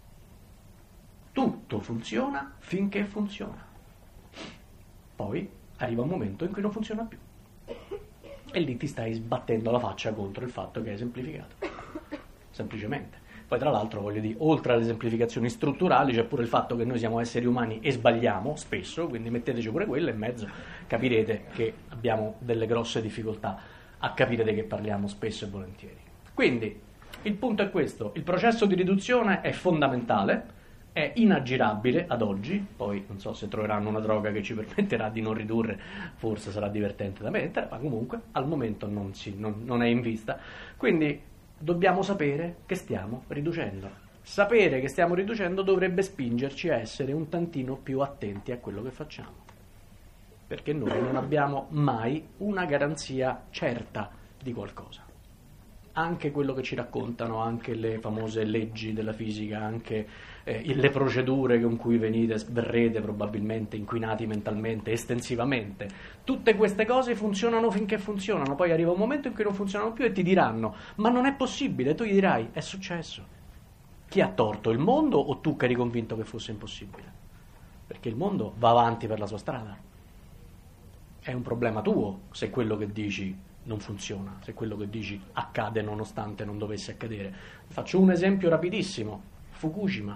Tutto funziona finché funziona. Poi arriva un momento in cui non funziona più. E lì ti stai sbattendo la faccia contro il fatto che hai semplificato. Semplicemente. Poi tra l'altro voglio dire, oltre alle semplificazioni strutturali c'è pure il fatto che noi siamo esseri umani e sbagliamo spesso, quindi metteteci pure quello in mezzo, capirete che abbiamo delle grosse difficoltà a capire di che parliamo spesso e volentieri. Quindi il punto è questo, il processo di riduzione è fondamentale, è inaggirabile ad oggi, poi non so se troveranno una droga che ci permetterà di non ridurre, forse sarà divertente da mettere, ma comunque al momento non è in vista. Quindi dobbiamo sapere che stiamo riducendo. Sapere che stiamo riducendo dovrebbe spingerci a essere un tantino più attenti a quello che facciamo, perché noi non abbiamo mai una garanzia certa di qualcosa. Anche quello che ci raccontano, anche le famose leggi della fisica, anche le procedure con cui verrete probabilmente inquinati mentalmente, estensivamente, tutte queste cose funzionano finché funzionano, poi arriva un momento in cui non funzionano più e ti diranno ma non è possibile, tu gli dirai è successo. Chi ha torto, il mondo o tu che eri convinto che fosse impossibile? Perché il mondo va avanti per la sua strada. È un problema tuo se quello che dici non funziona, se quello che dici accade nonostante non dovesse accadere. Faccio un esempio rapidissimo: Fukushima.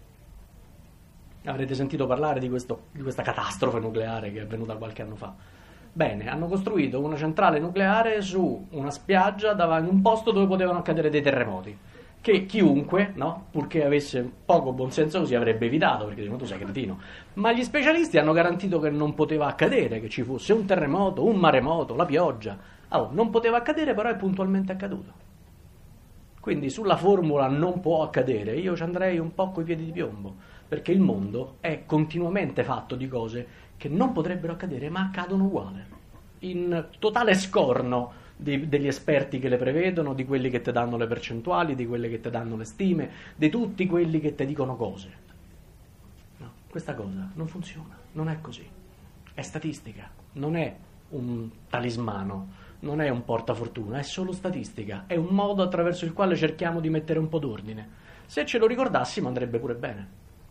Avrete sentito parlare di questa catastrofe nucleare che è avvenuta qualche anno fa. Bene, hanno costruito una centrale nucleare su una spiaggia in un posto dove potevano accadere dei terremoti, che chiunque, no, purché avesse poco buonsenso così, avrebbe evitato, perché dicono tu sei cretino. Ma gli specialisti hanno garantito che non poteva accadere, che ci fosse un terremoto, un maremoto, la pioggia. Allora, non poteva accadere, però è puntualmente accaduto. Quindi sulla formula non può accadere io ci andrei un po' coi piedi di piombo, perché il mondo è continuamente fatto di cose che non potrebbero accadere, ma accadono uguale, in totale scorno degli esperti che le prevedono, di quelli che ti danno le percentuali, di quelli che ti danno le stime, di tutti quelli che ti dicono cose. No, questa cosa non funziona, non è così. È statistica, non è un talismano, non è un portafortuna, è solo statistica, è un modo attraverso il quale cerchiamo di mettere un po' d'ordine. Se ce lo ricordassimo andrebbe pure bene.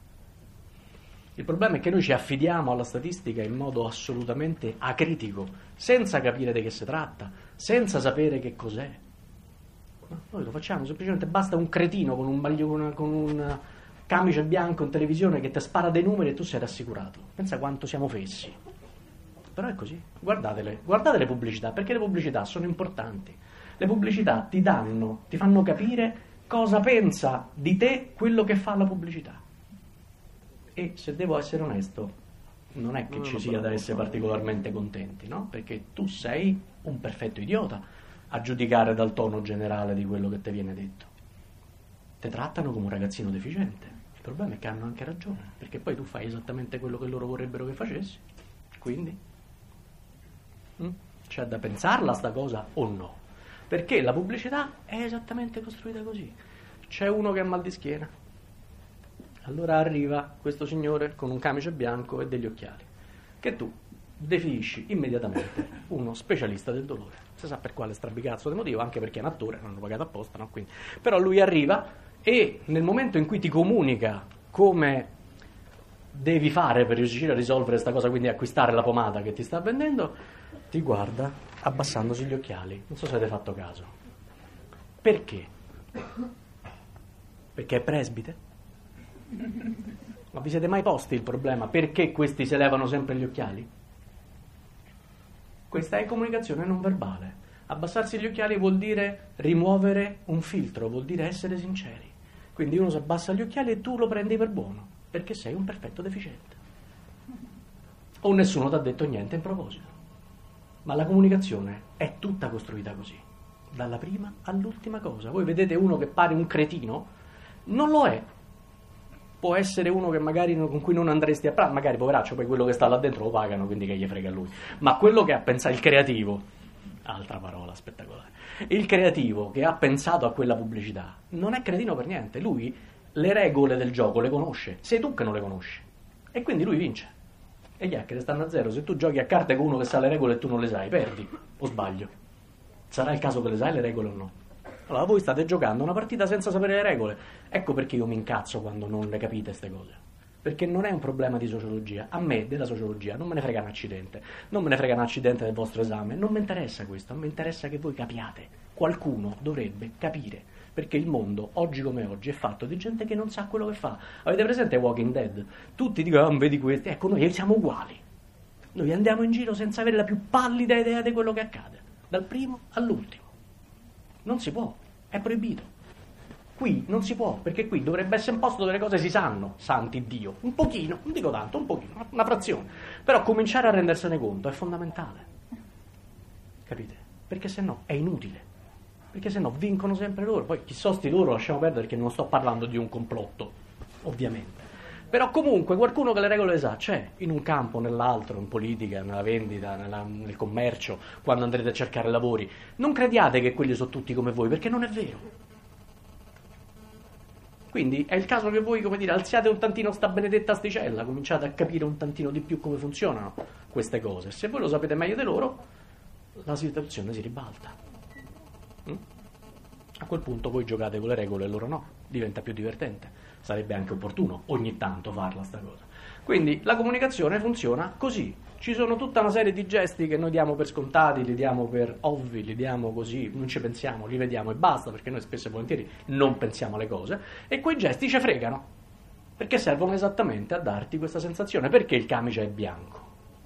Il problema è che noi ci affidiamo alla statistica in modo assolutamente acritico, senza capire di che si tratta, senza sapere che cos'è. No, noi lo facciamo, semplicemente basta un cretino con un maglione, con un camice bianco in televisione che ti spara dei numeri e tu sei rassicurato. Pensa quanto siamo fessi. Però è così, guardate le pubblicità, perché le pubblicità sono importanti. Le pubblicità ti fanno capire cosa pensa di te quello che fa la pubblicità. E se devo essere onesto, non è che ci sia da essere particolarmente contenti, no? Perché tu sei un perfetto idiota a giudicare dal tono generale di quello che ti viene detto. Ti trattano come un ragazzino deficiente. Il problema è che hanno anche ragione, perché poi tu fai esattamente quello che loro vorrebbero che facessi. Quindi c'è da pensarla sta cosa o no? Perché la pubblicità è esattamente costruita così. C'è uno che ha mal di schiena, allora arriva questo signore con un camice bianco e degli occhiali, che tu definisci immediatamente uno specialista del dolore. Si sa per quale strabicazzo di motivo, anche perché è un attore, non hanno pagato apposta, no? Quindi, però lui arriva e nel momento in cui ti comunica come devi fare per riuscire a risolvere questa cosa, quindi acquistare la pomata che ti sta vendendo, ti guarda abbassandosi gli occhiali. Non so se avete fatto caso. Perché? Perché è presbite? Ma vi siete mai posti il problema? Perché questi si levano sempre gli occhiali? Questa è comunicazione non verbale. Abbassarsi gli occhiali vuol dire rimuovere un filtro, vuol dire essere sinceri. Quindi uno si abbassa gli occhiali e tu lo prendi per buono, perché sei un perfetto deficiente. O nessuno ti ha detto niente in proposito. Ma la comunicazione è tutta costruita così, dalla prima all'ultima cosa. Voi vedete uno che pare un cretino? Non lo è. Può essere uno che magari con cui non andresti a parlare, magari poveraccio, poi quello che sta là dentro lo pagano, quindi che gli frega a lui. Ma quello che ha pensato, il creativo, altra parola spettacolare, il creativo che ha pensato a quella pubblicità non è cretino per niente. Lui le regole del gioco le conosce, sei tu che non le conosci, e quindi lui vince. E gli hacker stanno a zero. Se tu giochi a carte con uno che sa le regole e tu non le sai, perdi, o sbaglio? Sarà il caso che le sai le regole o no? Allora voi state giocando una partita senza sapere le regole. Ecco perché io mi incazzo quando non le capite queste cose. Perché non è un problema di sociologia. A me della sociologia non me ne frega un accidente. Non me ne frega un accidente del vostro esame. Non mi interessa questo. A me interessa che voi capiate. Qualcuno dovrebbe capire. Perché il mondo, oggi come oggi, è fatto di gente che non sa quello che fa. Avete presente Walking Dead? Tutti dicono, non vedi questi. Ecco, noi siamo uguali. Noi andiamo in giro senza avere la più pallida idea di quello che accade. Dal primo all'ultimo. Non si può, è proibito. Qui non si può, perché qui dovrebbe essere un posto dove le cose si sanno, santi Dio. Un pochino, non dico tanto, un pochino, una frazione. Però cominciare a rendersene conto è fondamentale. Capite? Perché se no è inutile. Perché se no vincono sempre loro. Poi chi so sti loro lasciamo perdere, perché non sto parlando di un complotto, ovviamente. Però comunque qualcuno che le regole le sa c'è, in un campo, nell'altro, in politica, nella vendita, nel commercio, quando andrete a cercare lavori. Non crediate che quelli sono tutti come voi, perché non è vero. Quindi è il caso che voi, come dire, alziate un tantino sta benedetta asticella, cominciate a capire un tantino di più come funzionano queste cose. Se voi lo sapete meglio di loro, la situazione si ribalta. A quel punto voi giocate con le regole e loro no, diventa più divertente. Sarebbe anche opportuno ogni tanto farla sta cosa. Quindi la comunicazione funziona così. Ci sono tutta una serie di gesti che noi diamo per scontati, li diamo per ovvi, li diamo così, non ci pensiamo, li vediamo e basta, perché noi spesso e volentieri non pensiamo alle cose, e quei gesti ci fregano, perché servono esattamente a darti questa sensazione. Perché il camice è bianco?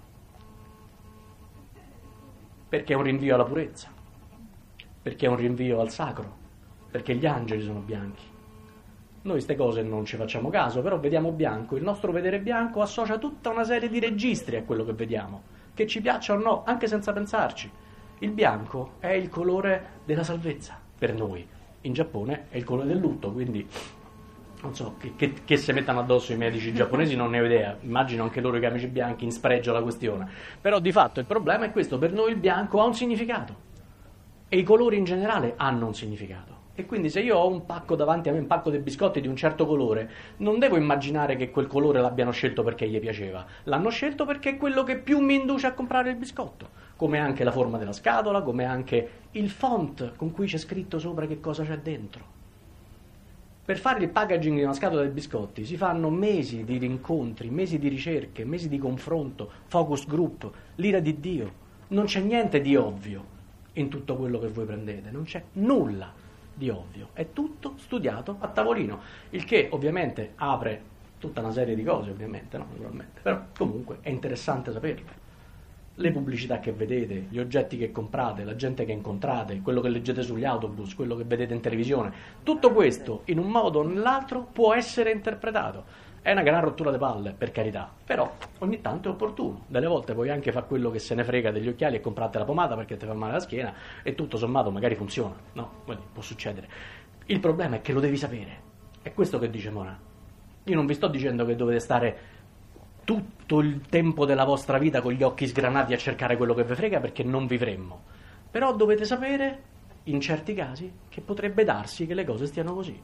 Perché è un rinvio alla purezza, perché è un rinvio al sacro, perché gli angeli sono bianchi. Noi queste cose non ci facciamo caso, però vediamo bianco. Il nostro vedere bianco associa tutta una serie di registri a quello che vediamo, che ci piaccia o no, anche senza pensarci. Il bianco è il colore della salvezza per noi. In Giappone è il colore del lutto, quindi non so che si mettano addosso i medici giapponesi, non ne ho idea. Immagino anche loro i camici bianchi in spregio alla questione. Però di fatto il problema è questo: per noi il bianco ha un significato e i colori in generale hanno un significato. E quindi se io ho un pacco davanti a me, un pacco di biscotti di un certo colore, non devo immaginare che quel colore l'abbiano scelto perché gli piaceva. L'hanno scelto perché è quello che più mi induce a comprare il biscotto. Come anche la forma della scatola, come anche il font con cui c'è scritto sopra che cosa c'è dentro. Per fare il packaging di una scatola di biscotti si fanno mesi di incontri, mesi di ricerche, mesi di confronto, focus group, l'ira di Dio. Non c'è niente di ovvio in tutto quello che voi prendete, non c'è nulla di ovvio, è tutto studiato a tavolino, il che ovviamente apre tutta una serie di cose, ovviamente, no? Naturalmente. Però comunque è interessante saperlo. Le pubblicità che vedete, gli oggetti che comprate, la gente che incontrate, quello che leggete sugli autobus, quello che vedete in televisione, tutto questo in un modo o nell'altro può essere interpretato. È una gran rottura di palle, per carità, però ogni tanto è opportuno. Delle volte puoi anche fare quello che se ne frega degli occhiali e comprate la pomata perché ti fa male la schiena e tutto sommato magari funziona, no? Quindi può succedere. Il problema è che lo devi sapere. È questo che dice Morin. Io non vi sto dicendo che dovete stare tutto il tempo della vostra vita con gli occhi sgranati a cercare quello che vi frega, perché non vivremmo. Però dovete sapere, in certi casi, che potrebbe darsi che le cose stiano così.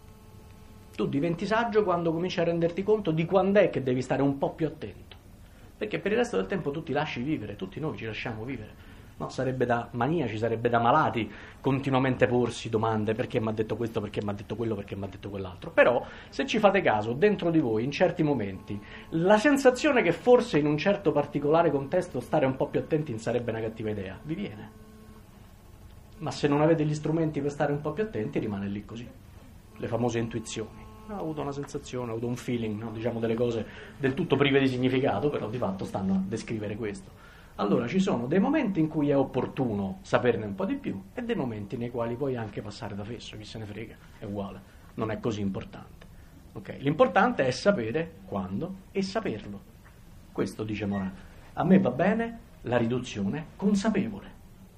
Tu diventi saggio quando cominci a renderti conto di quando è che devi stare un po' più attento. perché per il resto del tempo tu ti lasci vivere, tutti noi ci lasciamo vivere. No, sarebbe da maniaci, sarebbe da malati continuamente porsi domande: perché mi ha detto questo, perché mi ha detto quello, perché mi ha detto quell'altro. Però, se ci fate caso, dentro di voi, in certi momenti, la sensazione che forse in un certo particolare contesto stare un po' più attenti non sarebbe una cattiva idea, vi viene. Ma se non avete gli strumenti per stare un po' più attenti, rimane lì così. Le famose intuizioni. Ho avuto una sensazione, ho avuto un feeling, no? Diciamo delle cose del tutto prive di significato, però di fatto stanno a descrivere questo. Allora ci sono dei momenti in cui è opportuno saperne un po' di più e dei momenti nei quali puoi anche passare da fesso, chi se ne frega, è uguale, non è così importante. Okay? L'importante è sapere quando e saperlo. Questo dice Morin. A me va bene la riduzione consapevole.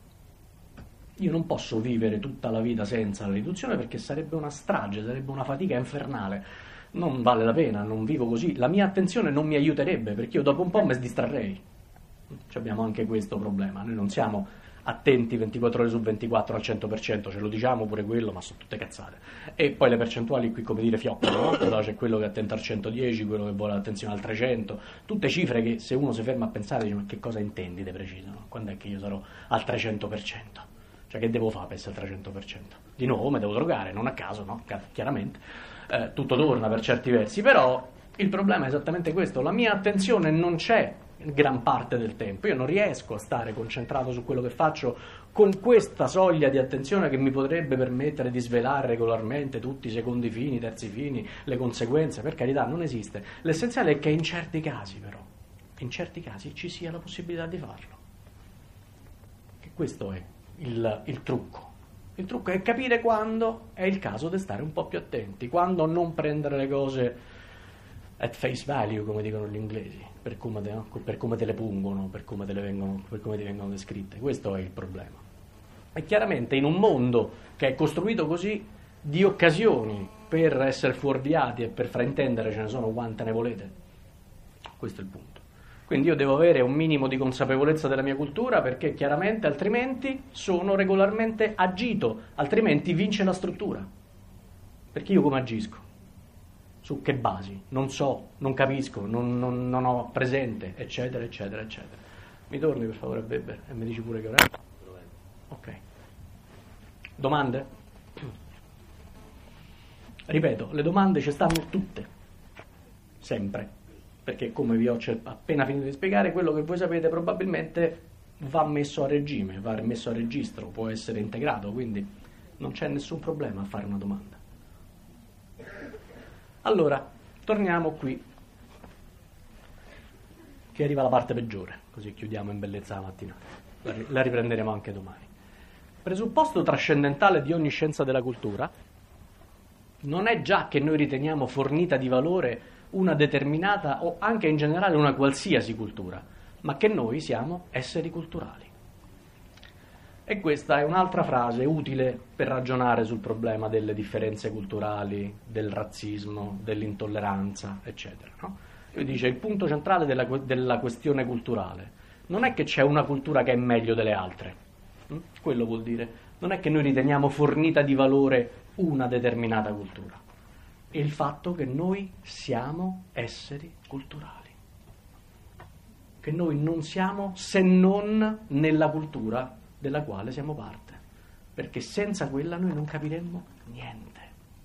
Io non posso vivere tutta la vita senza la riduzione perché sarebbe una strage, sarebbe una fatica infernale. Non vale la pena, non vivo così. La mia attenzione non mi aiuterebbe perché io dopo un po' mi distrarrei. Abbiamo anche questo problema, noi non siamo attenti 24 ore su 24 al 100%, ce lo diciamo pure quello, ma sono tutte cazzate. E poi le percentuali qui, come dire, fioccano, no? Allora c'è quello che è attento al 110, quello che vuole l'attenzione al 300, tutte cifre che se uno si ferma a pensare dice: ma che cosa intendi di preciso? No? Quando è che io sarò al 300%? Cioè che devo fare per essere al 300%? Di nuovo mi devo drogare, non a caso, no? Chiaramente. Tutto torna per certi versi, però il problema è esattamente questo, la mia attenzione non c'è gran parte del tempo, io non riesco a stare concentrato su quello che faccio con questa soglia di attenzione che mi potrebbe permettere di svelare regolarmente tutti i secondi fini, i terzi fini, le conseguenze. Per carità, non esiste. L'essenziale è che in certi casi però, in certi casi ci sia la possibilità di farlo. Che questo è il trucco. Il trucco è capire quando è il caso di stare un po' più attenti, quando non prendere le cose at face value, come dicono gli inglesi, per come te le pungono, per come ti vengono descritte. Questo è il problema. E chiaramente in un mondo che è costruito così, di occasioni per essere fuorviati e per fraintendere ce ne sono quante ne volete. Questo è il punto. Quindi io devo avere un minimo di consapevolezza della mia cultura, perché chiaramente altrimenti sono regolarmente agito, altrimenti vince la struttura. Perché io come agisco? Su che basi? Non so, non capisco, non ho presente, eccetera, eccetera, eccetera. Mi torni per favore a Weber e mi dici pure che ora è? Ok. Domande? Ripeto, le domande ci stanno tutte, sempre, perché come vi ho appena finito di spiegare, quello che voi sapete probabilmente va messo a regime, va messo a registro, può essere integrato, quindi non c'è nessun problema a fare una domanda. Allora, torniamo qui, che arriva la parte peggiore, così chiudiamo in bellezza la mattinata, la riprenderemo anche domani. Presupposto trascendentale di ogni scienza della cultura non è già che noi riteniamo fornita di valore una determinata o anche in generale una qualsiasi cultura, ma che noi siamo esseri culturali. E questa è un'altra frase utile per ragionare sul problema delle differenze culturali, del razzismo, dell'intolleranza, eccetera. No? Lui dice: il punto centrale della questione culturale non è che c'è una cultura che è meglio delle altre. Quello vuol dire, non è che noi riteniamo fornita di valore una determinata cultura. È il fatto che noi siamo esseri culturali. Che noi non siamo se non nella cultura della quale siamo parte, perché senza quella noi non capiremmo niente.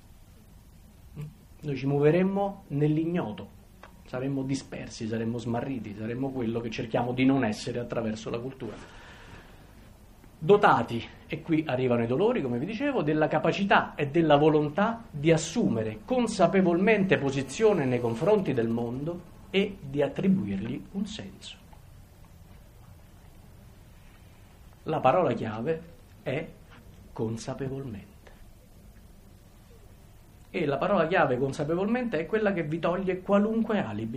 Noi ci muoveremmo nell'ignoto, saremmo dispersi, saremmo smarriti, saremmo quello che cerchiamo di non essere attraverso la cultura. Dotati, e qui arrivano i dolori, come vi dicevo, della capacità e della volontà di assumere consapevolmente posizione nei confronti del mondo e di attribuirgli un senso. La parola chiave è consapevolmente. E la parola chiave consapevolmente è quella che vi toglie qualunque alibi.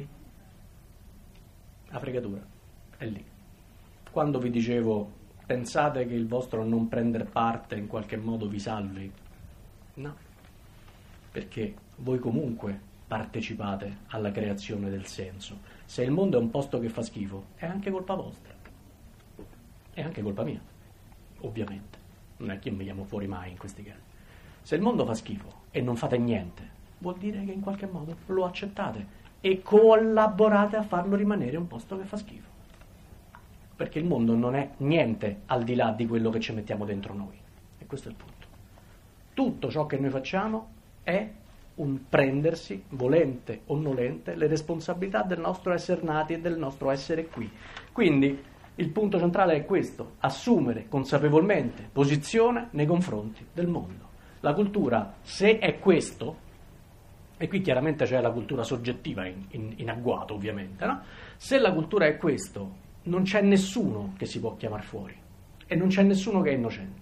La fregatura è lì. Quando vi dicevo: pensate che il vostro non prender parte in qualche modo vi salvi? No, perché voi comunque partecipate alla creazione del senso. Se il mondo è un posto che fa schifo, è anche colpa vostra. È anche colpa mia, ovviamente. Non è che mi chiamo fuori mai in questi casi. Se il mondo fa schifo e non fate niente, vuol dire che in qualche modo lo accettate e collaborate a farlo rimanere un posto che fa schifo. Perché il mondo non è niente al di là di quello che ci mettiamo dentro noi. E questo è il punto. Tutto ciò che noi facciamo è un prendersi, volente o nolente, le responsabilità del nostro essere nati e del nostro essere qui. Quindi il punto centrale è questo: assumere consapevolmente posizione nei confronti del mondo. La cultura, se è questo, e qui chiaramente c'è la cultura soggettiva in agguato ovviamente, no? Se la cultura è questo, non c'è nessuno che si può chiamare fuori e non c'è nessuno che è innocente.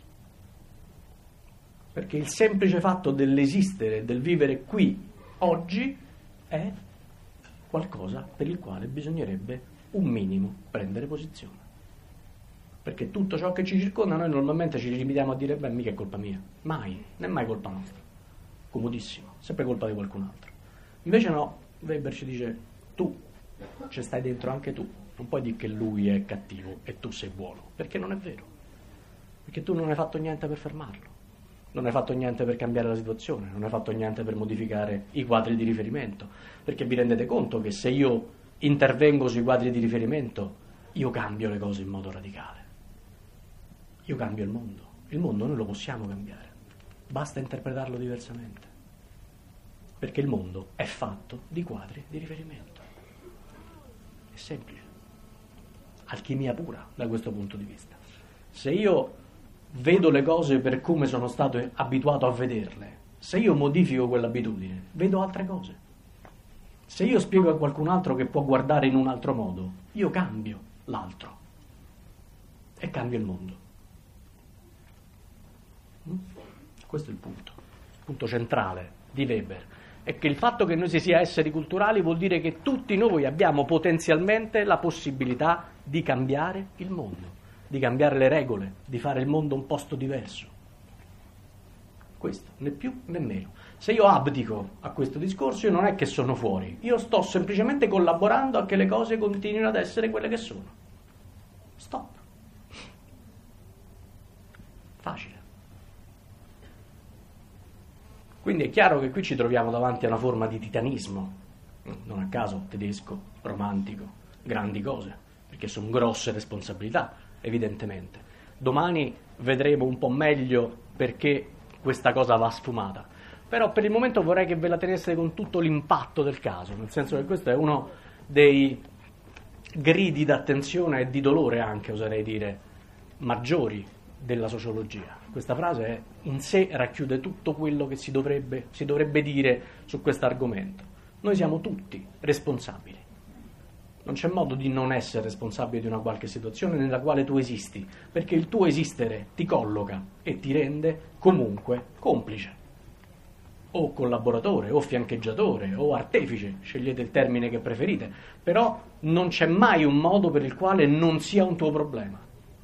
Perché il semplice fatto dell'esistere, del vivere qui, oggi, è qualcosa per il quale bisognerebbe un minimo prendere posizione. Perché tutto ciò che ci circonda noi normalmente ci limitiamo a dire beh, mica è colpa mia. Mai, non è mai colpa nostra. Comodissimo, sempre colpa di qualcun altro. Invece no, Weber ci dice tu, ci stai dentro anche tu. Non puoi dire che lui è cattivo e tu sei buono, perché non è vero. Perché tu non hai fatto niente per fermarlo. Non hai fatto niente per cambiare la situazione, non hai fatto niente per modificare i quadri di riferimento, perché vi rendete conto che se io intervengo sui quadri di riferimento, io cambio le cose in modo radicale. Io cambio il mondo noi lo possiamo cambiare, basta interpretarlo diversamente, perché il mondo è fatto di quadri di riferimento. È semplice, alchimia pura da questo punto di vista. Se io vedo le cose per come sono stato abituato a vederle, se io modifico quell'abitudine, vedo altre cose. Se io spiego a qualcun altro che può guardare in un altro modo, io cambio l'altro e cambio il mondo. Questo è il punto centrale di Weber, è che il fatto che noi si sia esseri culturali vuol dire che tutti noi abbiamo potenzialmente la possibilità di cambiare il mondo, di cambiare le regole, di fare il mondo un posto diverso. Questo, né più né meno. Se io abdico a questo discorso, io non è che sono fuori, io sto semplicemente collaborando a che le cose continuino ad essere quelle che sono. Stop. Facile. Quindi è chiaro che qui ci troviamo davanti a una forma di titanismo, non a caso tedesco, romantico, grandi cose, perché sono grosse responsabilità, evidentemente. Domani vedremo un po' meglio perché questa cosa va sfumata, però per il momento vorrei che ve la teneste con tutto l'impatto del caso, nel senso che questo è uno dei gridi d'attenzione e di dolore anche, oserei dire, maggiori della sociologia. Questa frase in sé racchiude tutto quello che si dovrebbe dire su questo argomento. Noi siamo tutti responsabili. Non c'è modo di non essere responsabile di una qualche situazione nella quale tu esisti, perché il tuo esistere ti colloca e ti rende comunque complice, o collaboratore, o fiancheggiatore, o artefice, scegliete il termine che preferite, però non c'è mai un modo per il quale non sia un tuo problema,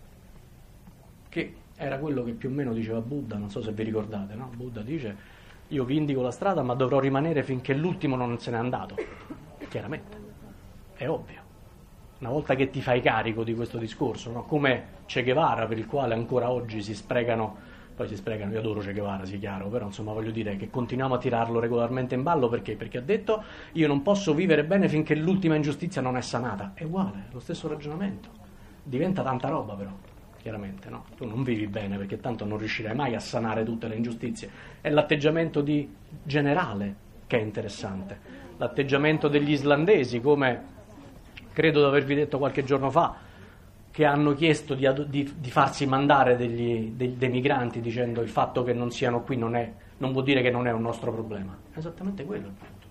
che era quello che più o meno diceva Buddha, non so se vi ricordate, no? Buddha dice: io vi indico la strada ma dovrò rimanere finché l'ultimo non se n'è andato. Chiaramente, è ovvio. Una volta che ti fai carico di questo discorso, no? Come Che Guevara, per il quale ancora oggi si sprecano, io adoro Che Guevara, sia chiaro, però insomma voglio dire che continuiamo a tirarlo regolarmente in ballo, perché? Perché ha detto: io non posso vivere bene finché l'ultima ingiustizia non è sanata. È uguale, lo stesso ragionamento. Diventa tanta roba però, chiaramente, no? Tu non vivi bene perché tanto non riuscirai mai a sanare tutte le ingiustizie. È l'atteggiamento di generale che è interessante, l'atteggiamento degli islandesi, come credo di avervi detto qualche giorno fa, che hanno chiesto di farsi mandare dei migranti dicendo: il fatto che non siano qui non vuol dire che non è un nostro problema. È esattamente quello il punto.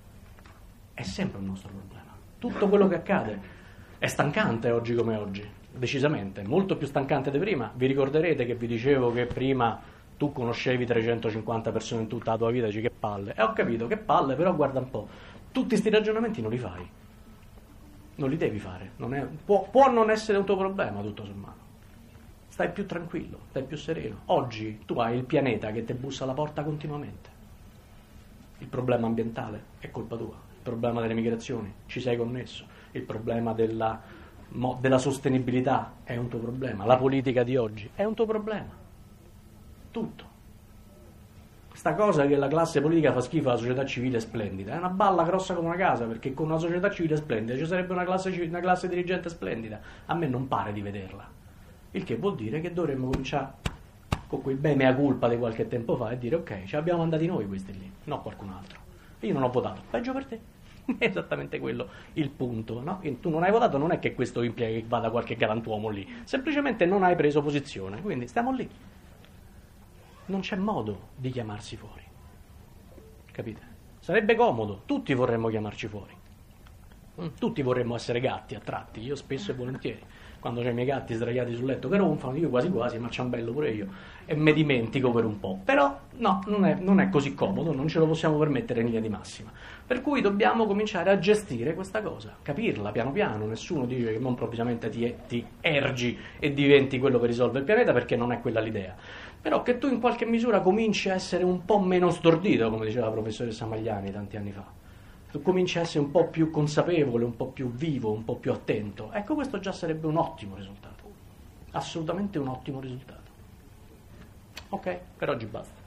È sempre un nostro problema. Tutto quello che accade è stancante oggi come oggi, decisamente, molto più stancante di prima. Vi ricorderete che vi dicevo che prima tu conoscevi 350 persone in tutta la tua vita e dici: che palle. Ho capito, che palle, però guarda un po', tutti sti ragionamenti non li fai. Non li devi fare, può non essere un tuo problema, tutto sommato. Stai più tranquillo, stai più sereno. Oggi tu hai il pianeta che ti bussa alla porta continuamente. Il problema ambientale è colpa tua, il problema delle migrazioni, ci sei connesso, il problema della sostenibilità è un tuo problema, la politica di oggi è un tuo problema. Tutto. sta cosa che la classe politica fa schifo alla società civile splendida, è una balla grossa come una casa, perché con una società civile splendida ci sarebbe una classe dirigente splendida. A me non pare di vederla. Il che vuol dire che dovremmo cominciare con quel bei mea culpa di qualche tempo fa e dire ok, ci abbiamo mandati noi questi lì, no qualcun altro. Io non ho votato, peggio per te. È esattamente quello il punto, no? Tu non hai votato, non è che questo implica che vada qualche galantuomo lì, semplicemente non hai preso posizione, quindi stiamo lì. Non c'è modo di chiamarsi fuori, capite? Sarebbe comodo, tutti vorremmo chiamarci fuori, tutti vorremmo essere gatti a tratti, io spesso e volentieri, quando c'ho i miei gatti sdraiati sul letto che ronfano, io quasi quasi, ma ciambello pure io, e me dimentico per un po', però no, non è così comodo, non ce lo possiamo permettere in linea di massima, per cui dobbiamo cominciare a gestire questa cosa, capirla piano piano, nessuno dice che non improvvisamente ti ergi e diventi quello che risolve il pianeta, perché non è quella l'idea. Però che tu in qualche misura cominci a essere un po' meno stordito, come diceva la professoressa Magliani tanti anni fa. Tu cominci a essere un po' più consapevole, un po' più vivo, un po' più attento. Ecco, questo già sarebbe un ottimo risultato. Assolutamente un ottimo risultato. Ok, per oggi basta.